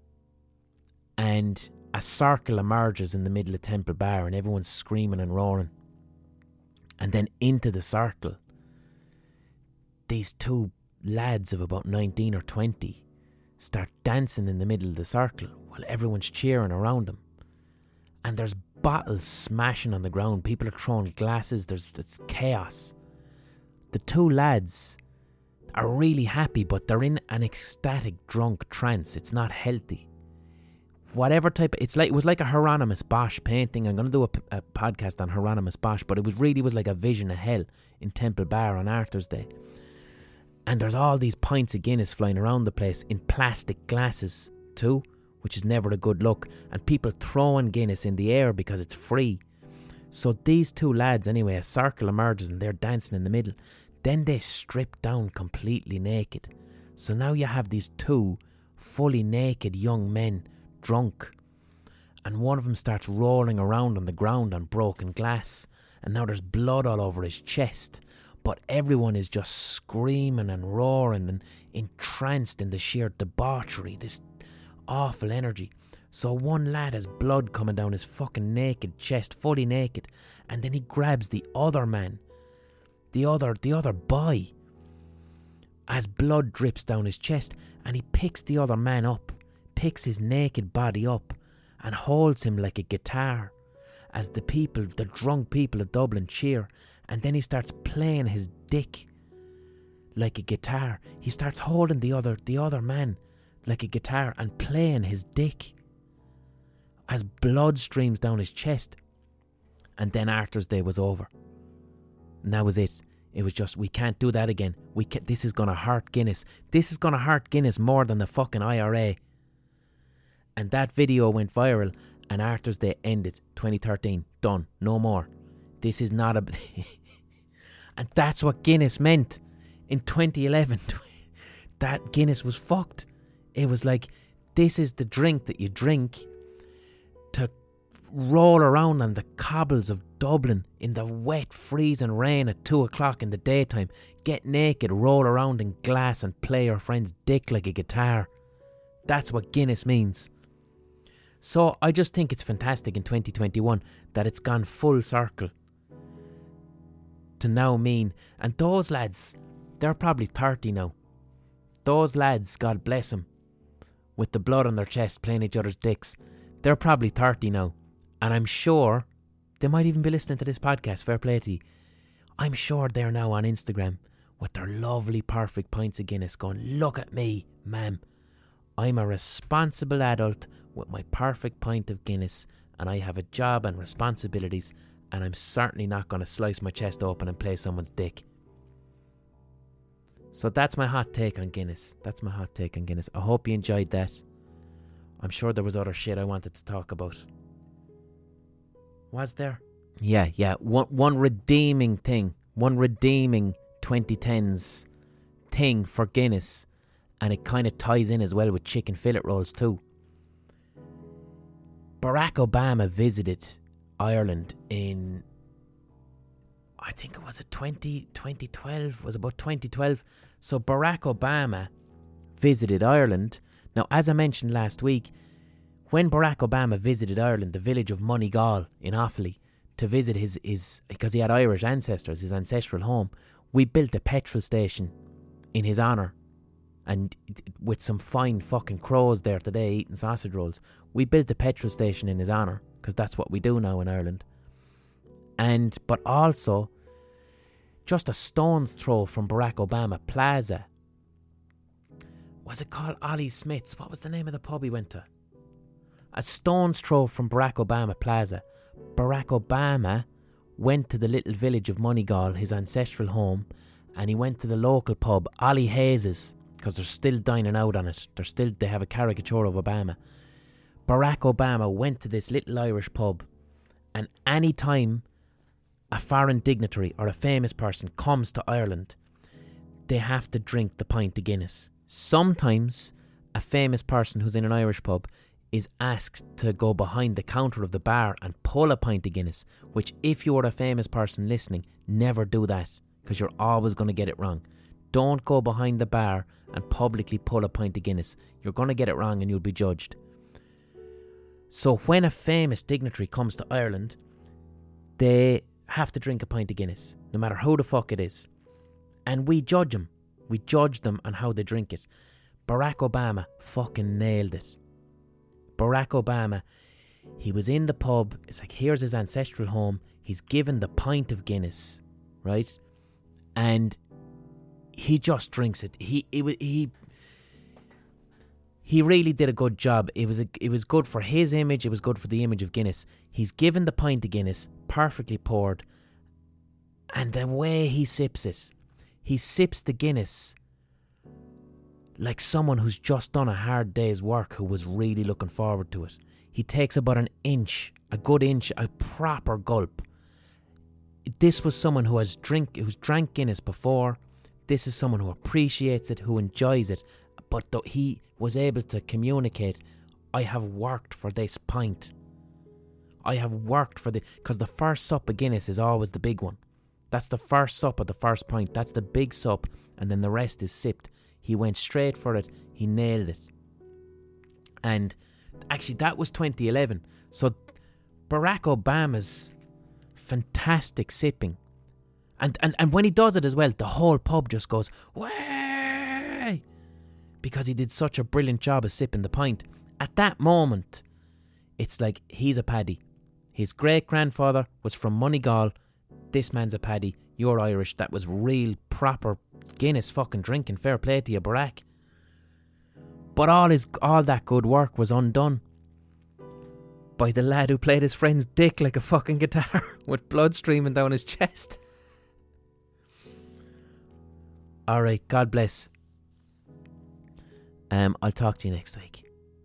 and a circle emerges in the middle of Temple Bar and everyone's screaming and roaring, and then into the circle these two lads of about 19 or 20 start dancing in the middle of the circle while everyone's cheering around them, and there's bottles smashing on the ground, people are throwing glasses, it's chaos. The two lads are really happy, but they're in an ecstatic drunk trance. It's not healthy. Whatever type, it was like a Hieronymus Bosch painting. I'm going to do a podcast on Hieronymus Bosch, but it was like a vision of hell in Temple Bar on Arthur's Day. And there's all these pints of Guinness flying around the place in plastic glasses too, which is never a good look, and people throwing Guinness in the air because it's free. So these two lads, anyway, a circle emerges and they're dancing in the middle. Then they strip down completely naked. So now you have these two fully naked young men, drunk, and one of them starts rolling around on the ground on broken glass, and now there's blood all over his chest. But everyone is just screaming and roaring and entranced in the sheer debauchery, this awful energy. So one lad has blood coming down his fucking naked chest, fully naked, and then he grabs the other man, the other boy, as blood drips down his chest, and he picks the other man up, picks his naked body up, and holds him like a guitar, as the drunk people of Dublin cheer. And then he starts playing his dick like a guitar. He starts holding the other man like a guitar and playing his dick as blood streams down his chest. And then Arthur's Day was over. And that was it. It was just, we can't do that again. This is going to hurt Guinness. This is going to hurt Guinness more than the fucking IRA. And that video went viral, and Arthur's Day ended. 2013. Done. No more. This is not a... And that's what Guinness meant in 2011. That Guinness was fucked. It was like, this is the drink that you drink to roll around on the cobbles of Dublin in the wet, freezing rain at 2 o'clock in the daytime, get naked, roll around in glass and play your friend's dick like a guitar. That's what Guinness means. So I just think it's fantastic in 2021 that it's gone full circle to now mean, and those lads, they're probably 30 now. Those lads, God bless them, with the blood on their chest playing each other's dicks, they're probably 30 now. And I'm sure they might even be listening to this podcast, fair play to you. I'm sure they're now on Instagram with their lovely perfect pints of Guinness going, look at me, ma'am. I'm a responsible adult with my perfect pint of Guinness, and I have a job and responsibilities, and I'm certainly not going to slice my chest open and play someone's dick. So that's my hot take on Guinness. I hope you enjoyed that. I'm sure there was other shit I wanted to talk about. Was there? Yeah. One redeeming thing. One redeeming 2010s thing for Guinness. And it kind of ties in as well with chicken fillet rolls too. Barack Obama visited Ireland in, I think it was 2012. It was about 2012. So Barack Obama visited Ireland. Now, as I mentioned last week, when Barack Obama visited Ireland, the village of Moneygall in Offaly, to visit his because he had Irish ancestors, his ancestral home, we built a petrol station in his honour. And with some fine fucking crows there today eating sausage rolls, we built a petrol station in his honour, because that's what we do now in Ireland. But also, just a stone's throw from Barack Obama Plaza, was it called Ollie Smith's? What was the name of the pub he went to? A stone's throw from Barack Obama Plaza, Barack Obama went to the little village of Moneygall, his ancestral home, and he went to the local pub, Ollie Hayes's, because they're still dining out on it. They have a caricature of Obama. Barack Obama went to this little Irish pub, and any time a foreign dignitary or a famous person comes to Ireland, they have to drink the pint of Guinness. Sometimes a famous person who's in an Irish pub is asked to go behind the counter of the bar and pull a pint of Guinness, which, if you're a famous person listening, never do that, because you're always going to get it wrong. Don't go behind the bar and publicly pull a pint of Guinness. You're going to get it wrong and you'll be judged. So when a famous dignitary comes to Ireland, they have to drink a pint of Guinness, no matter who the fuck it is. And we judge them. We judge them on how they drink it. Barack Obama fucking nailed it. Barack Obama, he was in the pub. It's like, here's his ancestral home. He's given the pint of Guinness, right? And he just drinks it. He really did a good job. It was good for his image. It was good for the image of Guinness. He's given the pint of Guinness, perfectly poured, and the way he sips it, he sips the Guinness like someone who's just done a hard day's work, who was really looking forward to it. He takes about a good inch, a proper gulp. This was someone who's drank Guinness before. This is someone who appreciates it, who enjoys it, but he was able to communicate, I have worked for this pint. I have worked for because the first sup of Guinness is always the big one. That's the first sup of the first pint. That's the big sup, and then the rest is sipped. He went straight for it. He nailed it. And actually, that was 2011. So Barack Obama's fantastic sipping. And when he does it as well, the whole pub just goes, way! Because he did such a brilliant job of sipping the pint. At that moment, it's like he's a paddy. His great-grandfather was from Moneygall. This man's a paddy. You're Irish. That was real, proper Guinness fucking drinking. Fair play to you, Barack. But all that good work was undone by the lad who played his friend's dick like a fucking guitar with blood streaming down his chest. Alright, God bless. I'll talk to you next week.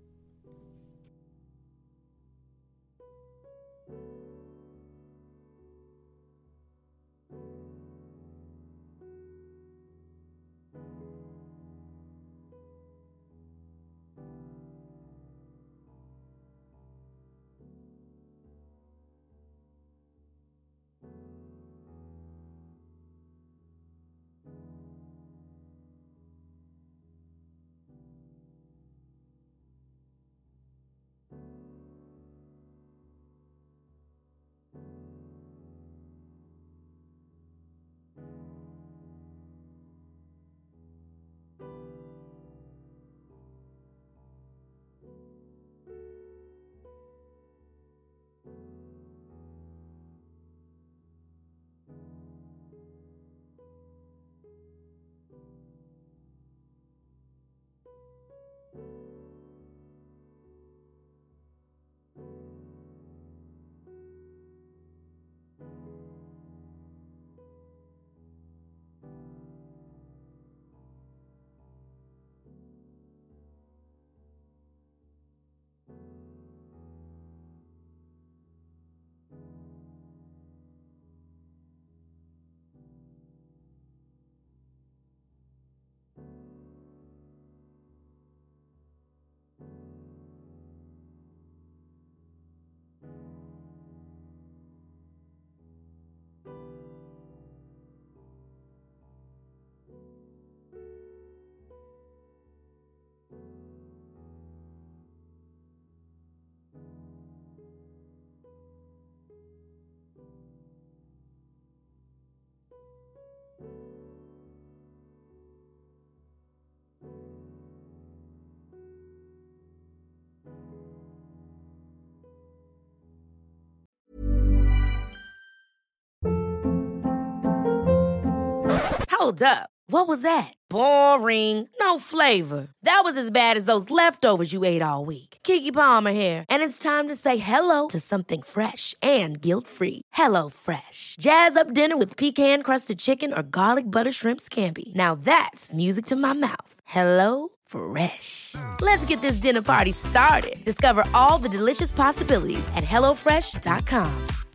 Hold up. What was that? Boring. No flavor. That was as bad as those leftovers you ate all week. Keke Palmer here, and it's time to say hello to something fresh and guilt-free. Hello Fresh. Jazz up dinner with pecan-crusted chicken or garlic butter shrimp scampi. Now that's music to my mouth. Hello Fresh. Let's get this dinner party started. Discover all the delicious possibilities at HelloFresh.com.